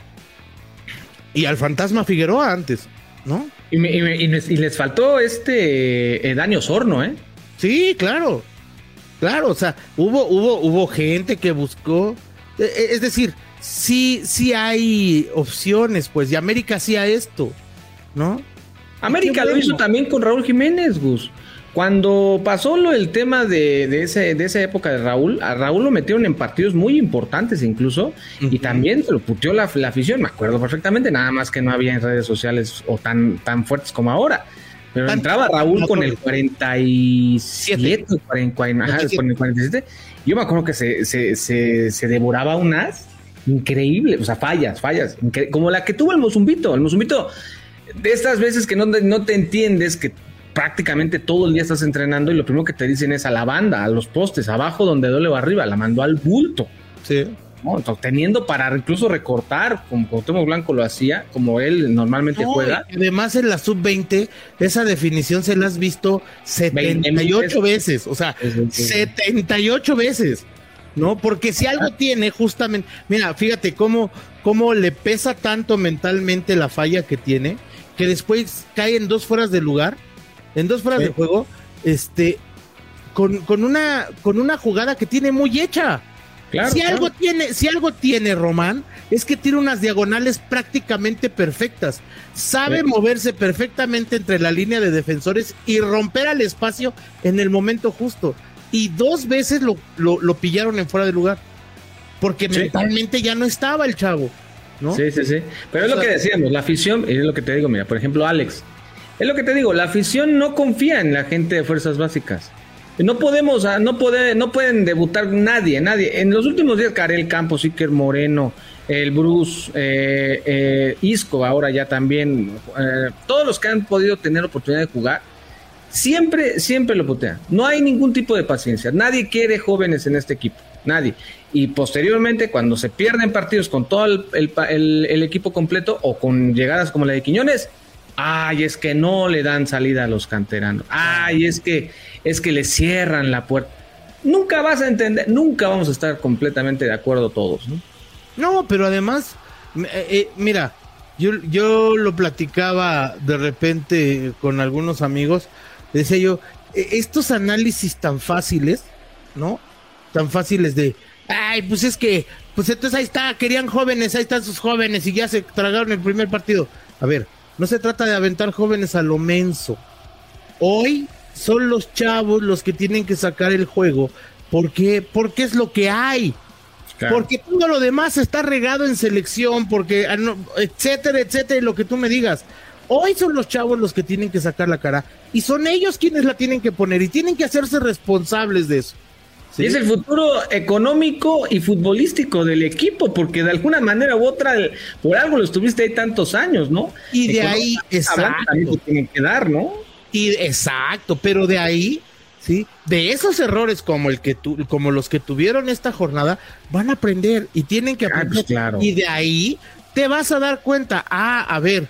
Y al Fantasma Figueroa antes, ¿no? Y, me, y, me, y, les, y les faltó este eh, Dani Osorno, ¿eh? Sí, claro. Claro, o sea, hubo, hubo, hubo gente que buscó. Eh, es decir, sí, sí hay opciones, pues, y América hacía esto, ¿no? América bueno. lo hizo también con Raúl Jiménez, Gus. Cuando pasó lo el tema de, de, ese, de esa época de Raúl, a Raúl lo metieron en partidos muy importantes incluso, uh-huh. y también se lo puteó la, la afición, me acuerdo perfectamente, nada más que no había en redes sociales o tan, tan fuertes como ahora. Pero tan, entraba Raúl no, con no, el cuarenta y siete, cuarenta, cuarenta, ajá, con el cuarenta y siete, yo me acuerdo que se, se, se, se devoraba unas increíbles, o sea, fallas, fallas, incre- como la que tuvo el Mozumbito, el Mozumbito, de estas veces que no, no te entiendes, que prácticamente todo el día estás entrenando y lo primero que te dicen es a la banda, a los postes, abajo donde duele o arriba, la mandó al bulto. Sí. ¿No? Entonces, teniendo para incluso recortar, como Cuauhtémoc Blanco lo hacía, como él normalmente no, juega. Además, en la sub veinte, esa definición se la has visto setenta y ocho veces, o sea, setenta y ocho veces, ¿no? Porque si algo tiene justamente, mira, fíjate cómo, cómo le pesa tanto mentalmente la falla que tiene, que después cae en dos fueras de lugar, en dos fueras sí. de juego, este, con, con una, con una jugada que tiene muy hecha. Claro, si claro. algo tiene, si algo tiene Román, es que tiene unas diagonales prácticamente perfectas. Sabe sí. moverse perfectamente entre la línea de defensores y romper al espacio en el momento justo. Y dos veces lo, lo, lo pillaron en fuera de lugar. Porque sí. mentalmente ya no estaba el chavo, ¿no? Sí, sí, sí. Pero o es sea, lo que decíamos, la afición, y es lo que te digo, mira, por ejemplo, Alex. Es lo que te digo, la afición no confía en la gente de fuerzas básicas. No podemos, no puede, no pueden debutar nadie, nadie. En los últimos días, Karel Campos, Iker Moreno, el Bruce, eh, eh, Isco, ahora ya también, eh, todos los que han podido tener oportunidad de jugar, siempre, siempre lo putean. No hay ningún tipo de paciencia. Nadie quiere jóvenes en este equipo, nadie. Y posteriormente, cuando se pierden partidos con todo el, el, el, el equipo completo o con llegadas como la de Quiñones, ay, es que no le dan salida a los canteranos. Ay, es que es que le cierran la puerta. Nunca vas a entender, nunca vamos a estar completamente de acuerdo todos, ¿no? No, pero además, eh, eh, mira, yo, yo lo platicaba de repente con algunos amigos, decía yo, eh, estos análisis tan fáciles, ¿no? Tan fáciles de, ay, pues es que, pues entonces ahí está, querían jóvenes, ahí están sus jóvenes y ya se tragaron el primer partido. A ver, no se trata de aventar jóvenes a lo menso. Hoy son los chavos los que tienen que sacar el juego. ¿Por qué? Porque es lo que hay. Claro. Porque todo lo demás está regado en selección, porque etcétera, etcétera, y lo que tú me digas. Hoy son los chavos los que tienen que sacar la cara. Y son ellos quienes la tienen que poner y tienen que hacerse responsables de eso. ¿Sí? Y es el futuro económico y futbolístico del equipo, porque de alguna manera u otra, por algo lo estuviste ahí tantos años, ¿no? Y de ahí, exacto. También te tienen que dar, ¿no? Y exacto, pero de ahí, sí, de esos errores como el que tu, como los que tuvieron esta jornada, van a aprender y tienen que aprender. Ah, pues claro. Y de ahí te vas a dar cuenta, ah, a ver,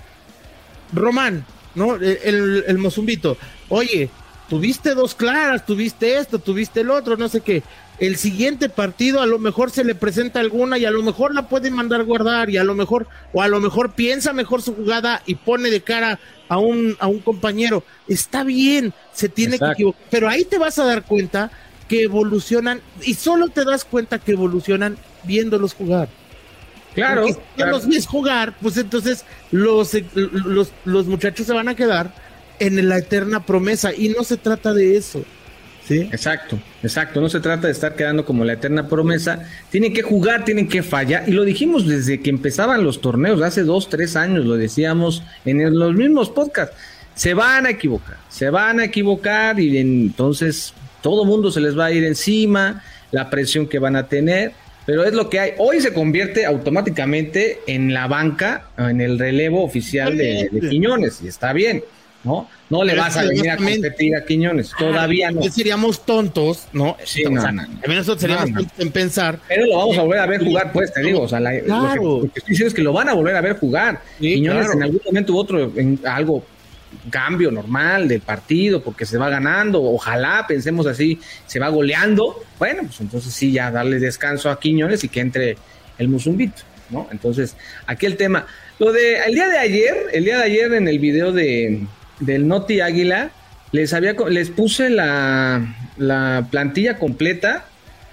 Román, ¿no? El, el, el Mozumbito, oye, tuviste dos claras, tuviste esto, tuviste el otro, no sé qué. El siguiente partido a lo mejor se le presenta alguna y a lo mejor la puede mandar guardar y a lo mejor, o a lo mejor piensa mejor su jugada y pone de cara a un, a un compañero. Está bien, se tiene Exacto. que equivocar, pero ahí te vas a dar cuenta que evolucionan y solo te das cuenta que evolucionan viéndolos jugar. Claro. Porque si claro. los ves jugar, pues entonces los, los, los muchachos se van a quedar en la eterna promesa y no se trata de eso. ¿sí? Exacto, exacto. No se trata de estar quedando como la eterna promesa. Tienen que jugar, tienen que fallar. Y lo dijimos desde que empezaban los torneos, hace dos, tres años, lo decíamos en el, los mismos podcasts. Se van a equivocar, se van a equivocar y entonces todo mundo se les va a ir encima, la presión que van a tener. Pero es lo que hay. Hoy se convierte automáticamente en la banca, en el relevo oficial de, de Quiñones, y está bien, ¿no? No le pero vas a venir a competir a Quiñones, todavía no. Seríamos tontos, ¿no? Sí, no, o sea, no, no. A mí nosotros seríamos no, no. tontos en pensar. Pero lo vamos a volver a ver jugar, pues, te digo. O sea, la, claro. lo, que, lo que estoy diciendo es que lo van a volver a ver jugar. Sí, Quiñones claro. en algún momento u otro, en algo... cambio normal del partido porque se va ganando, ojalá pensemos así, se va goleando, bueno, pues entonces sí, ya darle descanso a Quiñones y que entre el Musumbito, ¿no? Entonces, aquí el tema, lo de el día de ayer, el día de ayer en el video de del Noti Águila, les había les puse la, la plantilla completa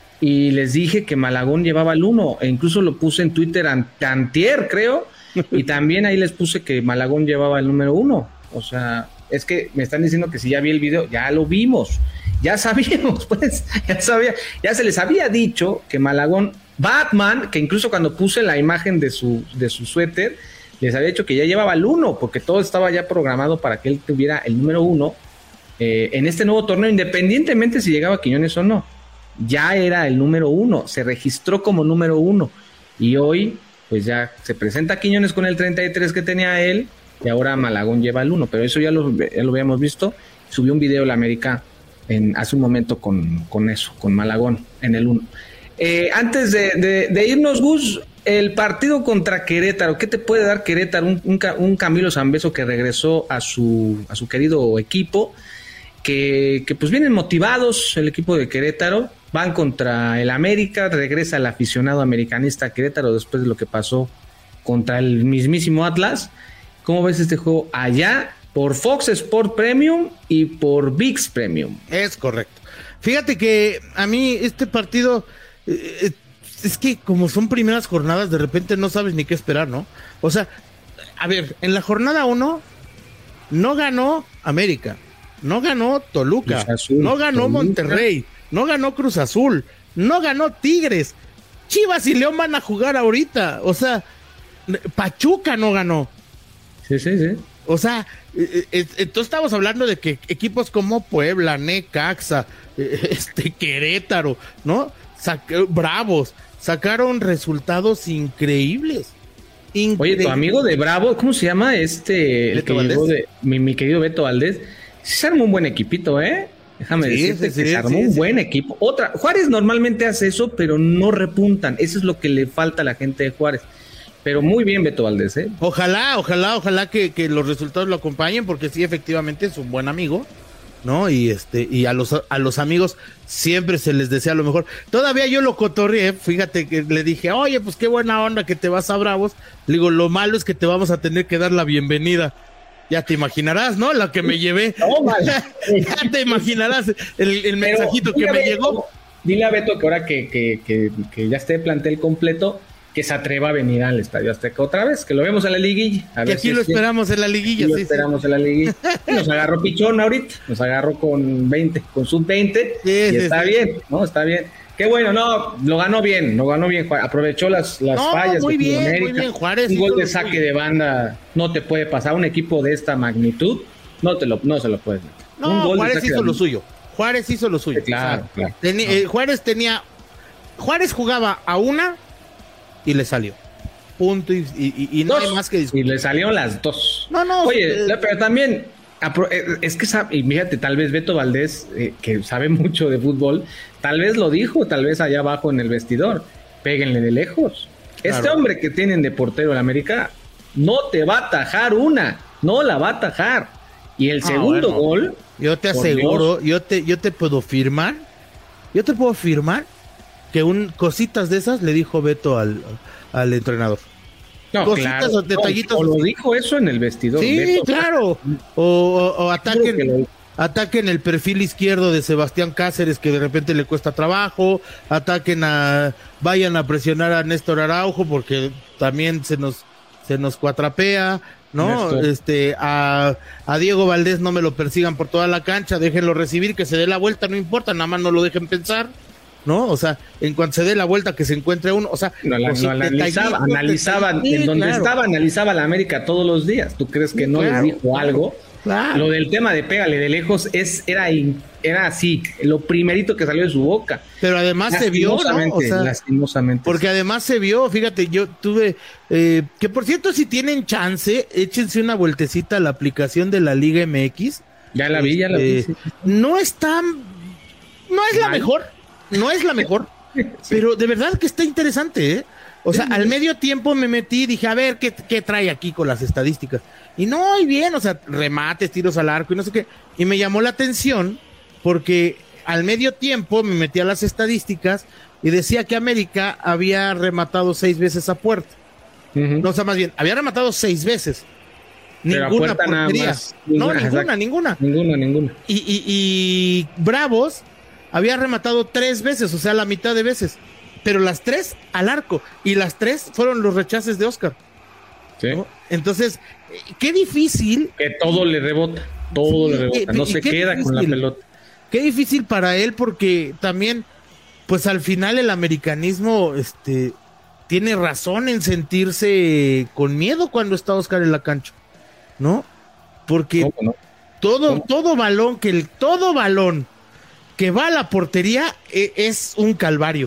y les dije que Malagón llevaba el uno, e incluso lo puse en Twitter antier, creo, y también ahí les puse que Malagón llevaba el número uno. O sea, es que me están diciendo que si ya vi el video, ya lo vimos, ya sabíamos, pues, ya sabía, ya se les había dicho que Malagón, Batman, que incluso cuando puse la imagen de su, de su suéter, les había dicho que ya llevaba el uno, porque todo estaba ya programado para que él tuviera el número uno eh, en este nuevo torneo, independientemente si llegaba Quiñones o no, ya era el número uno, se registró como número uno, y hoy, pues ya se presenta Quiñones con el treinta y tres que tenía él, y ahora Malagón lleva el uno, pero eso ya lo, ya lo habíamos visto. Subió un video la América en, hace un momento con, con eso, con Malagón en el uno. Eh, antes de, de, de irnos, Gus, el partido contra Querétaro, ¿qué te puede dar Querétaro? Un, un, un Camilo Zambeso que regresó a su, a su querido equipo, que, que pues vienen motivados el equipo de Querétaro, van contra el América, regresa el aficionado americanista a Querétaro después de lo que pasó contra el mismísimo Atlas. ¿Cómo ves este juego allá por Fox Sport Premium y por V I X Premium? Es correcto. Fíjate que a mí este partido eh, es que como son primeras jornadas, de repente no sabes ni qué esperar, ¿no? O sea, a ver, en la jornada uno no ganó América, no ganó Toluca, Azul, no ganó Toluca. Monterrey, no ganó Cruz Azul, no ganó Tigres. Chivas y León van a jugar ahorita. O sea, Pachuca no ganó. Sí, sí, sí. O sea, eh, eh, entonces estamos hablando de que equipos como Puebla, Necaxa, eh, este Querétaro, ¿no? Sac- Bravos, sacaron resultados increíbles. Increíbles. Oye, tu amigo de Bravo, ¿cómo se llama? Este, el que llegó de mi, mi querido Beto Valdés, sí se armó un buen equipito, ¿eh? Déjame sí, decirte sí, que sí, se armó sí, un sí. buen equipo. Otra, Juárez normalmente hace eso, pero no repuntan. Eso es lo que le falta a la gente de Juárez. Pero muy bien Beto Valdés, ¿eh? Ojalá, ojalá, ojalá que, que los resultados lo acompañen, porque sí, efectivamente es un buen amigo, ¿no? Y este, y a los a los amigos siempre se les desea lo mejor. Todavía yo lo cotorreé, fíjate que le dije, oye, pues qué buena onda que te vas a Bravos. Le digo, lo malo es que te vamos a tener que dar la bienvenida. Ya te imaginarás, ¿no? La que me llevé. No, ya te imaginarás el, el mensajito que me Beto, llegó. Dile a Beto que ahora que, que, que, que ya esté plantel completo, que se atreva a venir al Estadio Azteca otra vez, que lo vemos en la liguilla. A que aquí si lo esperamos en la liguilla. Aquí sí, lo esperamos sí. en la liguilla. Nos agarró pichón ahorita, nos agarró con veinte, con sub veinte, sí, y sí, está sí. bien, ¿no? Está bien. Qué bueno, no, lo ganó bien, lo ganó bien, aprovechó las, las no, fallas. Muy que bien, América. muy bien, Juárez. Un gol de saque de banda no te puede pasar, un equipo de esta magnitud, no te lo, no se lo puedes meter. No, un gol Juárez hizo lo suyo, Juárez hizo lo suyo. Sí, claro, o sea, claro. Teni, no. eh, Juárez tenía, Juárez jugaba a una y le salió. Punto y, y, y no dos, hay más que discutir. Y le salieron las dos. No, no. Oye, eh, pero también, es que, y fíjate, tal vez Beto Valdés, eh, que sabe mucho de fútbol, tal vez lo dijo, tal vez allá abajo en el vestidor, péguenle de lejos. Claro. Este hombre que tienen de portero en América, no te va a atajar una, no la va a atajar. Y el ah, segundo bueno, gol... Yo te aseguro, yo te, yo te puedo firmar, yo te puedo firmar que un cositas de esas le dijo Beto al, al entrenador. No, cositas claro. o detallitos. O, o lo dijo eso en el vestidor. Sí, Beto. claro. O, o, o ataquen, ataquen el perfil izquierdo de Sebastián Cáceres, que de repente le cuesta trabajo. Ataquen a, vayan a presionar a Néstor Araujo, porque también se nos, se nos cuatrapea, ¿no? Esto. Este, a, a Diego Valdés no me lo persigan por toda la cancha, déjenlo recibir, que se dé la vuelta, no importa, nada más no lo dejen pensar, ¿no? O sea, en cuanto se dé la vuelta, que se encuentre uno, o sea, no, la, pues, no, analizaba, analizaba, sí, en donde claro. estaba, analizaba la América todos los días. ¿Tú crees que Sí, no claro, les dijo algo? Claro. Lo del tema de pégale de lejos es, era, era así, lo primerito que salió de su boca. Pero además se vio, ¿no? O sea, lastimosamente. Porque además se vio, fíjate, yo tuve, eh, que por cierto, si tienen chance, échense una vueltecita a la aplicación de la Liga M X. Ya la vi, ya la vi. Eh, Sí. No está, no es la mejor, no es la mejor, sí. Pero de verdad que está interesante, ¿eh? O sea, al medio tiempo me metí y dije, a ver, ¿qué, qué trae aquí con las estadísticas? Y no, y bien, o sea, remates, tiros al arco y no sé qué. Y me llamó la atención porque al medio tiempo me metí a las estadísticas y decía que América había rematado seis veces a puerta. Uh-huh. No, o sea, más bien, había rematado seis veces. Pero ninguna portería. No, ninguna, exacto. ninguna. Ninguna, ninguna. Y, y, y Bravos había rematado tres veces, o sea, la mitad de veces. Pero las tres al arco. Y las tres fueron los rechaces de Oscar. Sí. ¿No? Entonces, qué difícil. Que todo le rebota. Todo sí, le rebota. No se queda difícil, con la pelota. Qué difícil para él, porque también, pues al final el americanismo este, tiene razón en sentirse con miedo cuando está Oscar en la cancha, ¿no? Porque no? todo, todo balón, que el, todo balón que va a la portería es, es un calvario.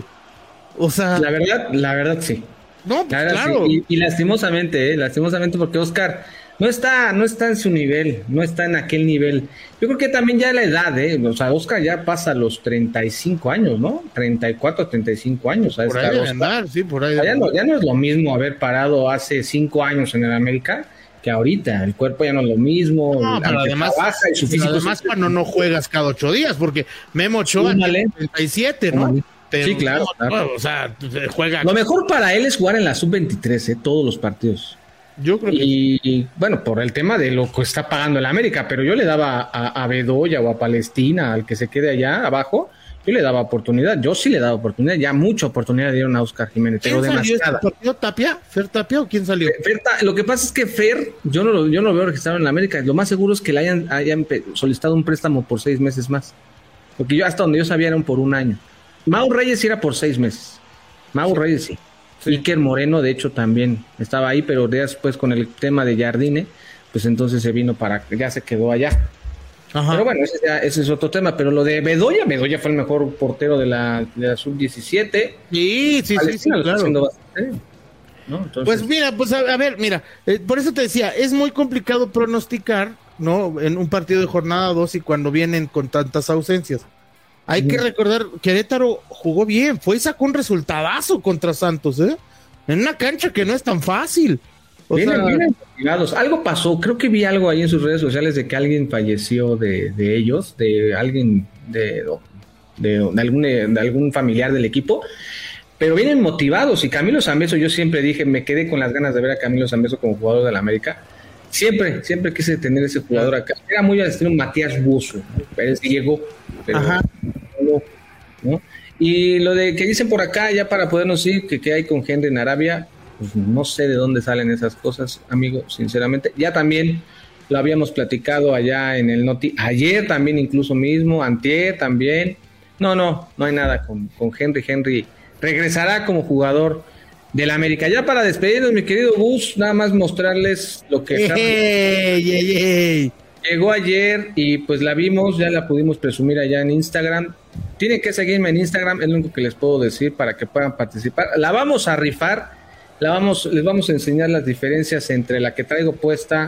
O sea, la verdad, la verdad sí. No, pues, claro. Sí. Y, y lastimosamente, eh, lastimosamente porque Oscar no está, no está en su nivel, no está en aquel nivel. Yo creo que también ya la edad, eh, o sea, Oscar ya pasa los treinta y cinco años, ¿no? treinta y cuatro, treinta y cinco años. Por ahí de andar, sí, por ahí. Ya no, ya no es lo mismo haber parado hace cinco años en el América que ahorita. El cuerpo ya no es lo mismo. No, pero además, trabaja y su físico además se... cuando no juegas cada ocho días, porque Memo Ochoa en treinta y siete, ¿no? Vale. Pero sí, claro, no, claro. No, o sea, juega. Lo mejor para él es jugar en la sub veintitrés, ¿eh? Todos los partidos. Yo creo que y, y bueno, por el tema de lo que está pagando el América, pero yo le daba a, a Bedoya o a Palestina, al que se quede allá abajo, yo le daba oportunidad. Yo sí le daba oportunidad, ya mucha oportunidad le dieron a Oscar Jiménez. ¿Quién pero salió demasiada. este partido? ¿Tapia? ¿Fer Tapia o quién salió? Fer, lo que pasa es que Fer, yo no lo, yo no lo veo registrado en la América. Lo más seguro es que le hayan, hayan solicitado un préstamo por seis meses más. Porque yo hasta donde yo sabía eran por un año. Mau Reyes era por seis meses. Mau sí. Reyes sí. sí. Iker Moreno, de hecho, también estaba ahí, pero después con el tema de Jardine, pues entonces se vino para, ya se quedó allá. Ajá. Pero bueno, ese, ya, ese es otro tema. Pero lo de Bedoya, Bedoya fue el mejor portero de la, de la sub diecisiete. Sí, sí, sí, sí, claro. Bastante, ¿no? Entonces... Pues mira, pues a, a ver, mira, eh, por eso te decía, es muy complicado pronosticar, ¿no? En un partido de jornada dos y cuando vienen con tantas ausencias. Hay mm. que recordar, Querétaro jugó bien, fue y sacó un resultadazo contra Santos, ¿eh? En una cancha que no es tan fácil. O vienen, sea, vienen algo pasó, creo que vi algo ahí en sus redes sociales de que alguien falleció de, de ellos, de alguien, de, de, de, algún, de algún familiar del equipo, pero vienen motivados. Y Camilo Zambeso, yo siempre dije, me quedé con las ganas de ver a Camilo Zambeso como jugador de la América. Siempre, siempre quise tener ese jugador acá. Era muy al estilo Matías Buzo, pero él llegó, pero Ajá. no, ¿no? Y lo de que dicen por acá, ya para podernos ir, que qué hay con Henry en Arabia, pues no sé de dónde salen esas cosas, amigo, sinceramente. Ya también lo habíamos platicado allá en el Noti, ayer también incluso mismo, antier también. No, no, no hay nada con, con Henry. Henry regresará como jugador del América. Ya para despedirnos, mi querido Gus, nada más mostrarles lo que hey, hey, hey. llegó ayer y pues la vimos, ya la pudimos presumir allá en Instagram. Tienen que seguirme en Instagram, es lo único que les puedo decir para que puedan participar. La vamos a rifar, la vamos, les vamos a enseñar las diferencias entre la que traigo puesta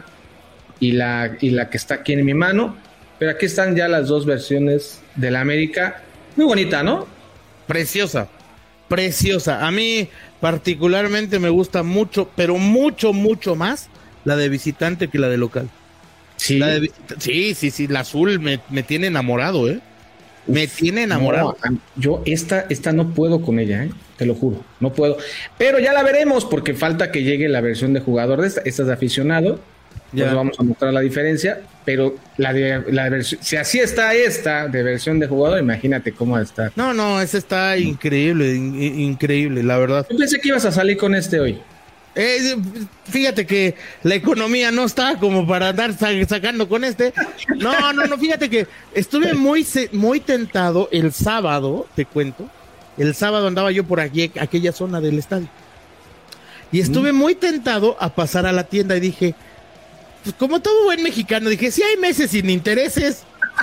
y la, y la que está aquí en mi mano. Pero aquí están ya las dos versiones de la América. Muy bonita, ¿no? Preciosa, preciosa. A mí particularmente me gusta mucho, pero mucho, mucho más la de visitante que la de local. Sí, la de, sí, sí, sí, la azul me, me tiene enamorado, ¿eh? Me Uf, tiene enamorado. No, yo esta, esta no puedo con ella, ¿eh? Te lo juro, no puedo. Pero ya la veremos porque falta que llegue la versión de jugador de esta. Esta es de aficionado. Ya pues vamos a mostrar la diferencia. Pero la de la versión, si así está esta de versión de jugador, imagínate cómo va a estar. No, no, esa está increíble, in, increíble, la verdad. Yo pensé que ibas a salir con este hoy. Eh, fíjate que la economía no está como para andar sacando con este. No, no, no, fíjate que estuve muy, muy tentado el sábado, te cuento. El sábado andaba yo por aquí, aquella zona del estadio. Y estuve muy tentado a pasar a la tienda y dije, pues como todo buen mexicano, dije, si hay meses sin intereses,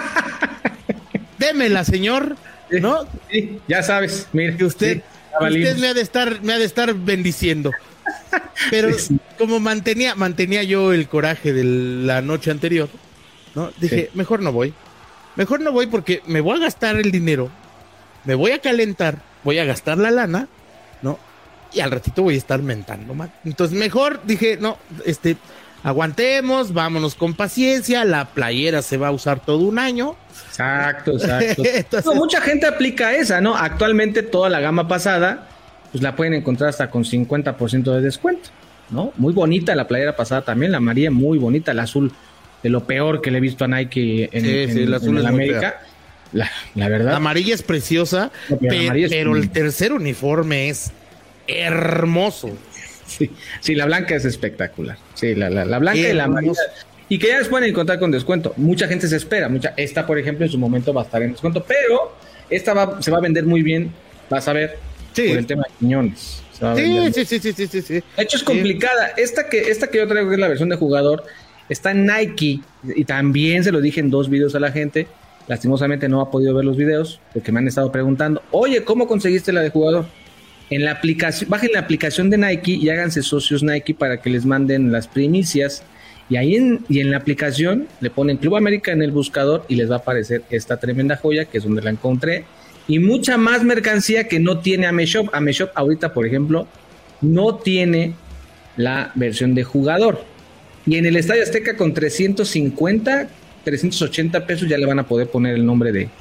démela, señor, ¿no? Sí, ya sabes, mire. Que usted, sí, usted me ha de estar, me ha de estar bendiciendo. Pero sí, como mantenía, mantenía yo el coraje de la noche anterior, ¿no? Dije, sí, mejor no voy. Mejor no voy porque me voy a gastar el dinero, me voy a calentar, voy a gastar la lana, ¿no? Y al ratito voy a estar mentando mal. Entonces mejor dije, no, este, aguantemos, vámonos con paciencia, la playera se va a usar todo un año. Exacto, exacto. Entonces, no, mucha gente aplica esa, ¿no? Actualmente toda la gama pasada, pues la pueden encontrar hasta con cincuenta por ciento de descuento, ¿no? Muy bonita la playera pasada también, la amarilla muy bonita, el azul de lo peor que le he visto a Nike en, sí, en, sí, el azul en es América. La, la verdad. La amarilla es preciosa, no, pero, pe- amarilla es pero el tercer uniforme es hermoso. Sí, sí, la blanca es espectacular. Sí, la, la, la blanca Qué y la amarilla. Y que ya les pueden encontrar con descuento. Mucha gente se espera. Mucha, esta, por ejemplo, en su momento va a estar en descuento, pero esta va, se va a vender muy bien. Vas a ver, sí, por el tema de Quiñones. Sí, sí, sí, sí, sí, sí, sí. De hecho, es complicada. Sí. Esta que, esta que yo traigo, que es la versión de jugador, está en Nike. Y también se lo dije en dos videos a la gente. Lastimosamente no ha podido ver los videos porque me han estado preguntando, oye, ¿cómo conseguiste la de jugador? En la aplicación, bajen la aplicación de Nike y háganse socios Nike para que les manden las primicias. Y ahí en, y en la aplicación le ponen Club América en el buscador y les va a aparecer esta tremenda joya, que es donde la encontré. Y mucha más mercancía que no tiene Ameshop. Ameshop ahorita, por ejemplo, no tiene la versión de jugador. Y en el Estadio Azteca con trescientos cincuenta, trescientos ochenta pesos ya le van a poder poner el nombre de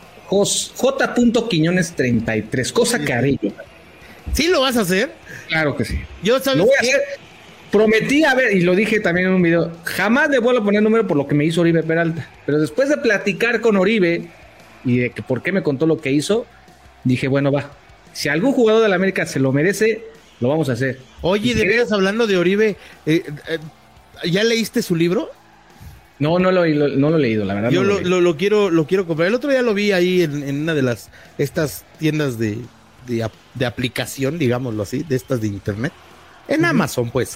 J. Quiñones treinta y tres, cosa que haré yo. ¿Sí lo vas a hacer? Claro que sí. Yo sabes lo voy a hacer. Prometí, a ver, y lo dije también en un video, jamás le vuelvo a poner número por lo que me hizo Oribe Peralta. Pero después de platicar con Oribe y de que por qué me contó lo que hizo, dije, bueno, va. Si algún jugador de la América se lo merece, lo vamos a hacer. Oye, de veras, hablando de Oribe, eh, eh, ¿ya leíste su libro? No, no lo, lo, no lo he leído, la verdad. Yo no lo, lo, lo, lo quiero lo quiero comprar. El otro día lo vi ahí en, en una de las estas tiendas de, de, de aplicación, digámoslo así, de estas de internet. En uh-huh. Amazon, pues.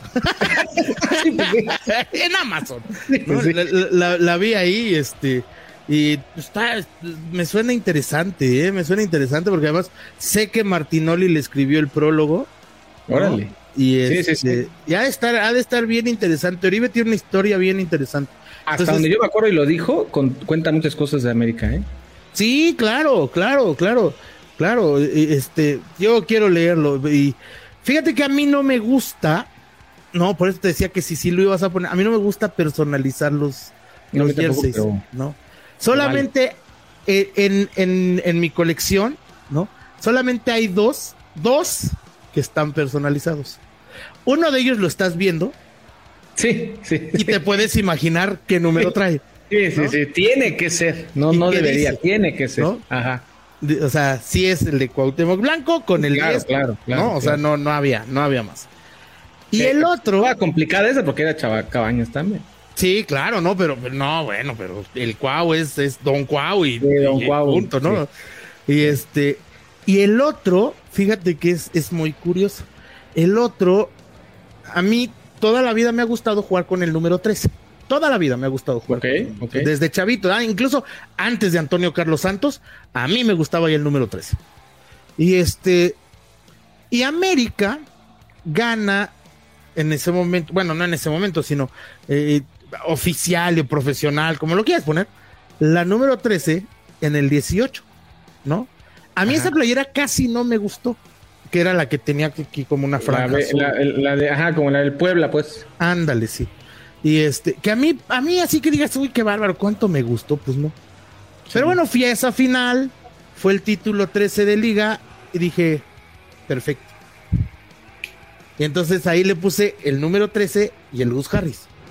En Amazon. ¿No? La, la, la vi ahí, este, y está, me suena interesante, ¿eh? Me suena interesante porque además sé que Martinoli le escribió el prólogo. Órale. ¿No? Y este, sí, sí, sí. Y ha de estar, ha de estar bien interesante. Oribe tiene una historia bien interesante. Hasta Entonces, donde yo me acuerdo y lo dijo, con, cuenta muchas cosas de América, ¿eh? Sí, claro, claro, claro, claro. Este, yo quiero leerlo. Y fíjate que a mí no me gusta, no, por eso te decía que si sí lo ibas a poner. A mí no me gusta personalizar los, no, los jerseys, pero... ¿no? Solamente vale. en, en, en mi colección, ¿no? Solamente hay dos, dos que están personalizados. Uno de ellos lo estás viendo. Sí, sí. Y te puedes imaginar qué número trae. Sí, sí, ¿no? Sí, tiene que ser. No, no debería, dice? Tiene que ser. ¿No? Ajá. O sea, sí es el de Cuauhtémoc Blanco con el claro, diez, claro, claro. ¿no? O claro. sea, no, no había, no había más. Y eh, el otro. Estaba complicada esa porque era Chava Cabañas también. Sí, claro, no, pero no, bueno, pero el Cuau es, es Don Cuau y, sí, Don y Cuau, punto, ¿no? Sí. Y este, y el otro, fíjate que es, es muy curioso. El otro, a mí toda la vida me ha gustado jugar con el número trece. Toda la vida me ha gustado jugar. Okay, con okay. Desde chavito, ¿eh? Incluso antes de Antonio Carlos Santos, a mí me gustaba ya el número trece. Y este, y América gana en ese momento, bueno, no en ese momento, sino eh, oficial y profesional, como lo quieras poner, la número trece en el dieciocho, ¿no? A mí ajá. Esa playera casi no me gustó, que era la que tenía aquí como una franja. La, la, la de, ajá, como la del Puebla, pues. Ándale, sí. Y este, que a mí, a mí así que digas, uy, qué bárbaro, cuánto me gustó, pues no. Sí. Pero bueno, fui a esa final, fue el título trece de liga, y dije, perfecto. Y entonces ahí le puse el número trece y el Gus Harris.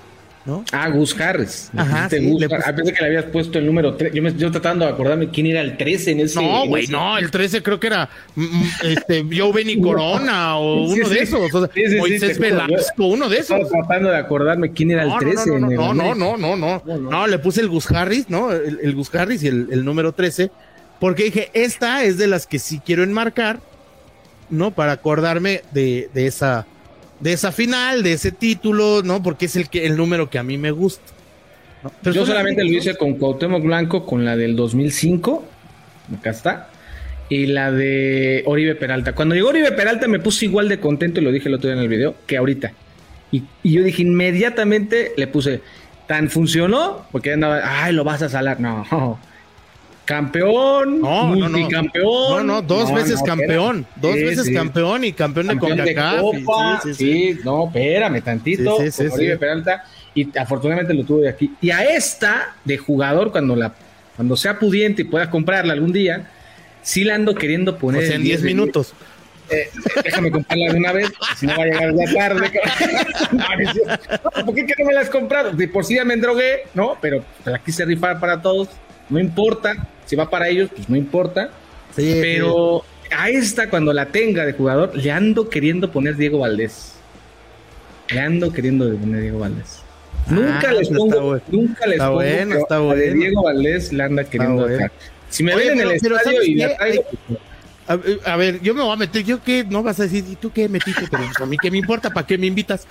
¿no? Ah, Gus Harris. Ajá, sí, Gus le Har- puse- ah, pensé que le habías puesto el número tres. Yo, me, yo tratando de acordarme quién era el trece en ese. No, en güey, ese- no, el trece creo que era mm, este, Joe Benny Corona o Sí, uno sí. de esos, o sea, Sí, sí, sí, Moisés te juro, Velasco, uno de esos. Estaba tratando de acordarme quién era el No, trece. no, no, en el no, no, América. no, no, no, no, no, le puse el Gus Harris, ¿no? El, el Gus Harris y el, el número trece, porque dije, esta es de las que sí quiero enmarcar, ¿no? Para acordarme de, de esa, de esa final, de ese título, ¿no? Porque es el que, el número que a mí me gusta. ¿no? Pero Yo son solamente lo amigos, hice con Cuauhtémoc Blanco, con la del dos mil cinco. Acá está. Y la de Oribe Peralta. Cuando llegó Oribe Peralta me puse igual de contento, y lo dije el otro día en el video, que ahorita. Y, y yo dije inmediatamente, le puse, tan funcionó, porque andaba, ay, lo vas a salar. No. Campeón, No, no, no. multicampeón. No, no, dos No, veces no, campeón, espérame. dos Sí, veces sí. campeón y campeón de Campeón de CONCACAF. y- Copa, sí, sí, sí, sí. no, espérame tantito, Sí, sí, sí, con Oribe sí. Peralta, y afortunadamente lo tuve de aquí. Y a esta, de jugador, cuando la cuando sea pudiente y pueda comprarla algún día, sí la ando queriendo poner. O sea, en diez de- minutos. Eh, déjame comprarla de una vez, si no va a llegar ya tarde. No, no es cierto. No, ¿por qué que no me la has comprado? De por sí ya me endrogué, ¿no? Pero te la quise rifar para todos, no importa. Si va para ellos, pues no importa. Sí, Pero a esta, cuando la tenga de jugador, le ando queriendo poner Diego Valdés. Le ando queriendo poner Diego Valdés. Nunca Ah, les está pongo, bueno. nunca les Está pongo. bueno, pero está a de bueno. Diego Valdés le anda queriendo bueno. acá. Si me Oye, ven en pero- el pero estadio ¿sabes y la qué? traigo, Ay, A, a ver, yo me voy a meter, ¿yo qué? No vas a decir, ¿y tú qué metiste? Pero a mí qué me importa, ¿para qué me invitas?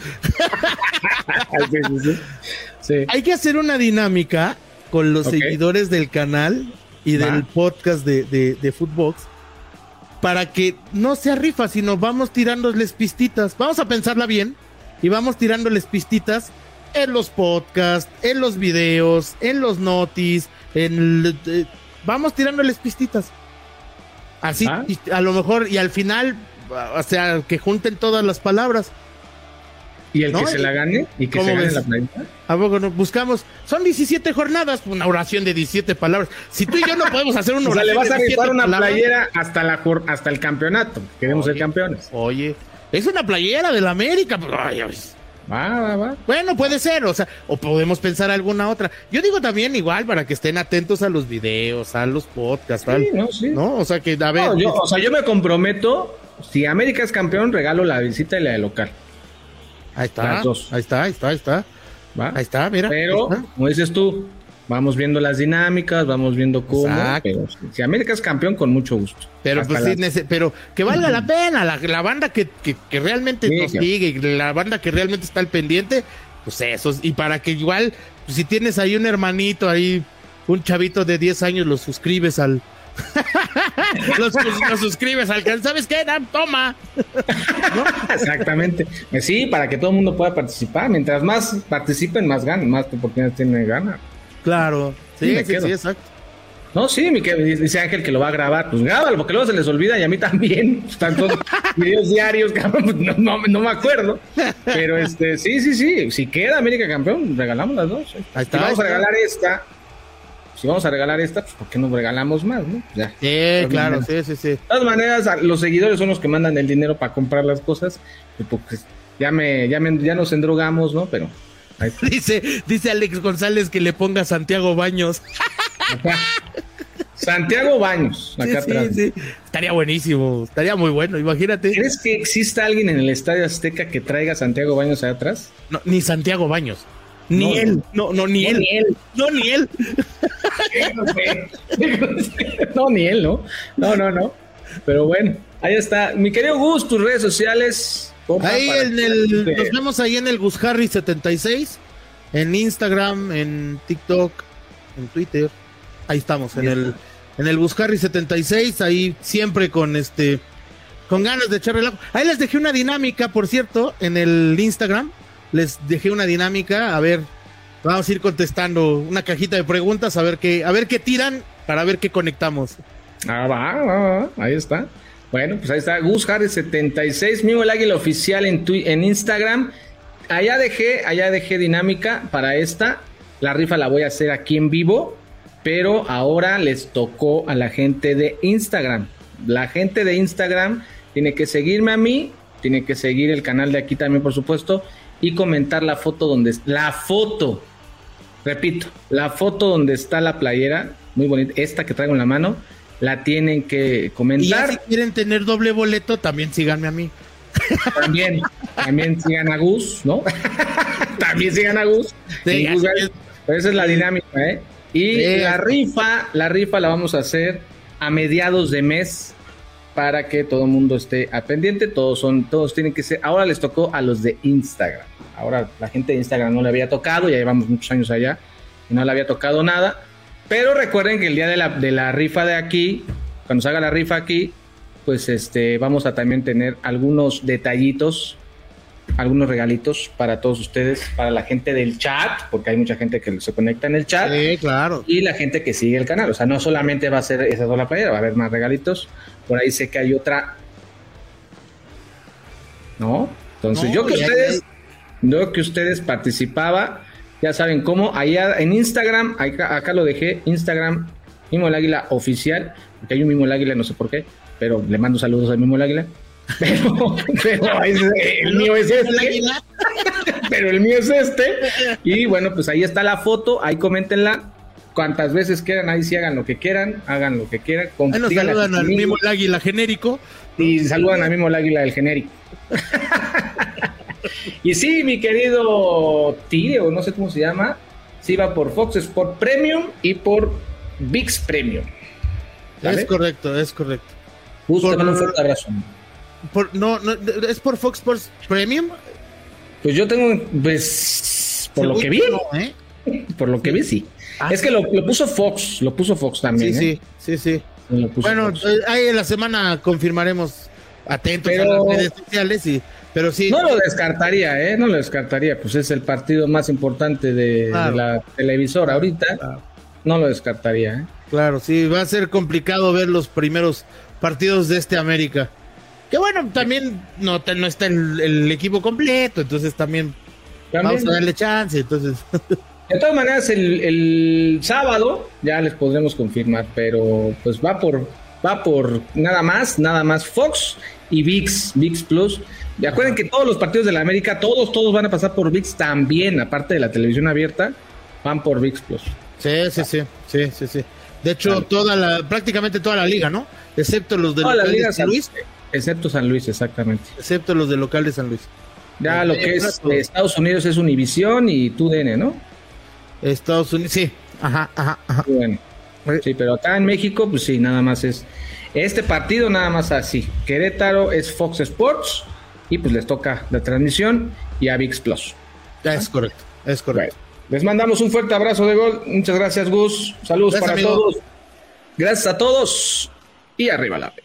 sí, sí, sí. Sí. Hay que hacer una dinámica con los Ok. seguidores del canal y Va. del podcast de, de, de Footbox para que no sea rifa, sino vamos tirándoles pistitas. Vamos a pensarla bien y vamos tirándoles pistitas en los podcasts, en los videos, en los notis, en el- eh, vamos tirándoles pistitas. Así, Ah. y a lo mejor, y al final, o sea, que junten todas las palabras. Y el ¿No? que se la gane, y que ¿Cómo se gane ves? la playita. ¿A poco no? Buscamos, son diecisiete jornadas, una oración de diecisiete palabras. Si tú y yo no podemos hacer una O sea, oración le vas a de diecisiete rifar una palabras, playera hasta, la, jor- hasta el campeonato. Queremos ser Oye. campeones. Oye, es una playera de la América. pues, ay, ay. Va, va, va. Bueno, puede ser, o sea, o podemos pensar alguna otra. Yo digo también igual para que estén atentos a los videos, a los podcasts, tal, Sí, no, sí. ¿no? O sea, que a ver, No, yo, o sea, yo me comprometo, si América es campeón, regalo la visita y la de local. ahí está, las dos. ahí está, ahí está, ahí está, ¿Va? ahí está, mira. Pero, ahí está. como dices tú, vamos viendo las dinámicas, vamos viendo cómo. Exacto. Pero si América es campeón, con mucho gusto. Pero Hasta pues sí, las- nece- pero que valga la pena, la, la banda que, que, que realmente Sí, nos claro. sigue, y la banda que realmente está al pendiente, pues eso, y para que igual, pues, si tienes ahí un hermanito, ahí, un chavito de diez años, lo suscribes al... los, los suscribes al canal, ¿sabes qué? Dan, toma. Exactamente. Pues sí, para que todo el mundo pueda participar. Mientras más participen, más ganan, más oportunidades tienen de ganar. Claro, Sí, sí, me sí, quedo. sí, exacto. No, sí, mi que dice Ángel que lo va a grabar. Pues grábalo, porque luego se les olvida y a mí también. Tantos videos diarios, cabrón, pues no, no, no me acuerdo. Pero este, sí, sí, sí. Si queda América campeón, regalamos las dos. Ahí está, si vamos ahí a está. regalar esta, si vamos a regalar esta, pues ¿por qué no regalamos más, no? Ya. Sí, De claro, maneras. sí, sí, sí. De todas maneras, a- los seguidores son los que mandan el dinero para comprar las cosas. Y pues ya me, ya me, ya nos endrogamos, ¿no? Pero ahí está. Dice, dice Alex González que le ponga Santiago Baños. Acá. Santiago Baños, acá Sí, atrás. sí, sí. Estaría buenísimo, estaría muy bueno, imagínate. ¿Crees que exista alguien en el Estadio Azteca que traiga a Santiago Baños allá atrás? No, ni Santiago Baños. Ni No, él. No, no, ni No, él. ni él. No, ni él. No sé. No, ni él, ¿no? No, no, no. Pero bueno, ahí está. Mi querido Gus, tus redes sociales. compa, Ahí para en que- el, nos vemos ahí en el Gus Harry setenta y seis, en Instagram, en TikTok, en Twitter. Ahí estamos, en el, en el Gus Harry setenta y seis, ahí siempre con este, con ganas de echarle el agua. Ahí les dejé una dinámica, por cierto, en el Instagram, les dejé una dinámica, a ver, vamos a ir contestando una cajita de preguntas, a ver qué, a ver qué tiran, para ver qué conectamos. Ah, va, va, va, ahí está. Bueno, pues ahí está Gus Harris setenta y seis, Mimo el Águila Oficial en, twi- en Instagram. Allá dejé, allá dejé dinámica para esta. La rifa la voy a hacer aquí en vivo, pero ahora les tocó a la gente de Instagram. La gente de Instagram tiene que seguirme a mí, tiene que seguir el canal de aquí también, por supuesto, y comentar la foto donde la foto, repito, la foto donde está la playera, muy bonita, esta que traigo en la mano, la tienen que comentar. Y ya si quieren tener doble boleto, también síganme a mí. También, también sigan a Gus, ¿no? También sigan a Gus. Sí, Gus es, esa es la dinámica, ¿eh? Y sí, la rifa, la rifa la vamos a hacer a mediados de mes para que todo el mundo esté al pendiente. Todos son, todos tienen que ser. Ahora les tocó a los de Instagram. Ahora la gente de Instagram no le había tocado, ya llevamos muchos años allá y no le había tocado nada. Pero recuerden que el día de la, de la rifa de aquí, cuando se haga la rifa aquí, pues este vamos a también tener algunos detallitos, algunos regalitos para todos ustedes, para la gente del chat, porque hay mucha gente que se conecta en el chat. Sí, claro. Y la gente que sigue el canal. O sea, no solamente va a ser esa sola playera, va a haber más regalitos. Por ahí sé que hay otra. ¿No? Entonces, no, yo que ya, ustedes, ya. yo que ustedes participaba, ya saben cómo, allá en Instagram, acá, acá lo dejé, Instagram, Mimo el Águila Oficial, porque hay un Mimo el Águila, no sé por qué, pero le mando saludos al Mimo el Águila. Pero, pero es, el mío es este. Pero el mío es este. Y bueno, pues ahí está la foto, ahí coméntenla. Cuantas veces quieran, ahí sí hagan lo que quieran, hagan lo que quieran. Ahí nos saludan al Mimo el Águila genérico. Y saludan al Mimo el Águila del genérico. Y sí, mi querido Tigre, o no sé cómo se llama, sí va por Fox Sport Premium y por ViX Premium. ¿Vale? Es correcto, es correcto. Justo por un fuerte abrazo. Por, no, no, ¿es por Fox Sports Premium? Pues yo tengo, pues, por lo que vi, no, ¿eh? Por lo que vi, sí. Ah, es que lo, lo puso Fox, lo puso Fox también. Sí, ¿eh? sí, sí, sí. Bueno, Fox. Ahí en la semana confirmaremos, atentos pero, a las redes sociales, y, pero sí. No lo descartaría, ¿eh? No lo descartaría, pues es el partido más importante de, claro. de la televisora ahorita. Claro. No lo descartaría, ¿eh? Claro, sí, va a ser complicado ver los primeros partidos de este América. Que bueno, también no, no está el, el equipo completo, entonces también, también vamos a darle chance, entonces... De todas maneras, el, el sábado ya les podremos confirmar, pero pues va por va por nada más, nada más Fox y ViX, ViX Plus. Y acuerden que todos los partidos de la América, todos, todos van a pasar por ViX también, aparte de la televisión abierta, van por ViX Plus. Sí, sí, sí, sí, sí, sí. De hecho, vale. toda la, prácticamente toda la liga, ¿no? Excepto los de toda local la liga de San Luis. Excepto San Luis, exactamente. Excepto los de local de San Luis. Ya eh, lo que es de Estados Unidos es Univisión y T U D N, ¿no? Estados Unidos, sí. Ajá, ajá, ajá. Bueno, sí, pero acá en México, pues sí, nada más es este partido, nada más así. Querétaro es Fox Sports y pues les toca la transmisión y a ViX Plus. ¿Ah? Es correcto, es correcto. Bueno, les mandamos un fuerte abrazo de gol. Muchas gracias, Gus. Saludos gracias, para amigo. todos. Gracias a todos y arriba la P.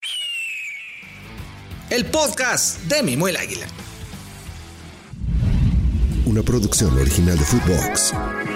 El podcast de Mimo el Águila. Una producción original de Footbox.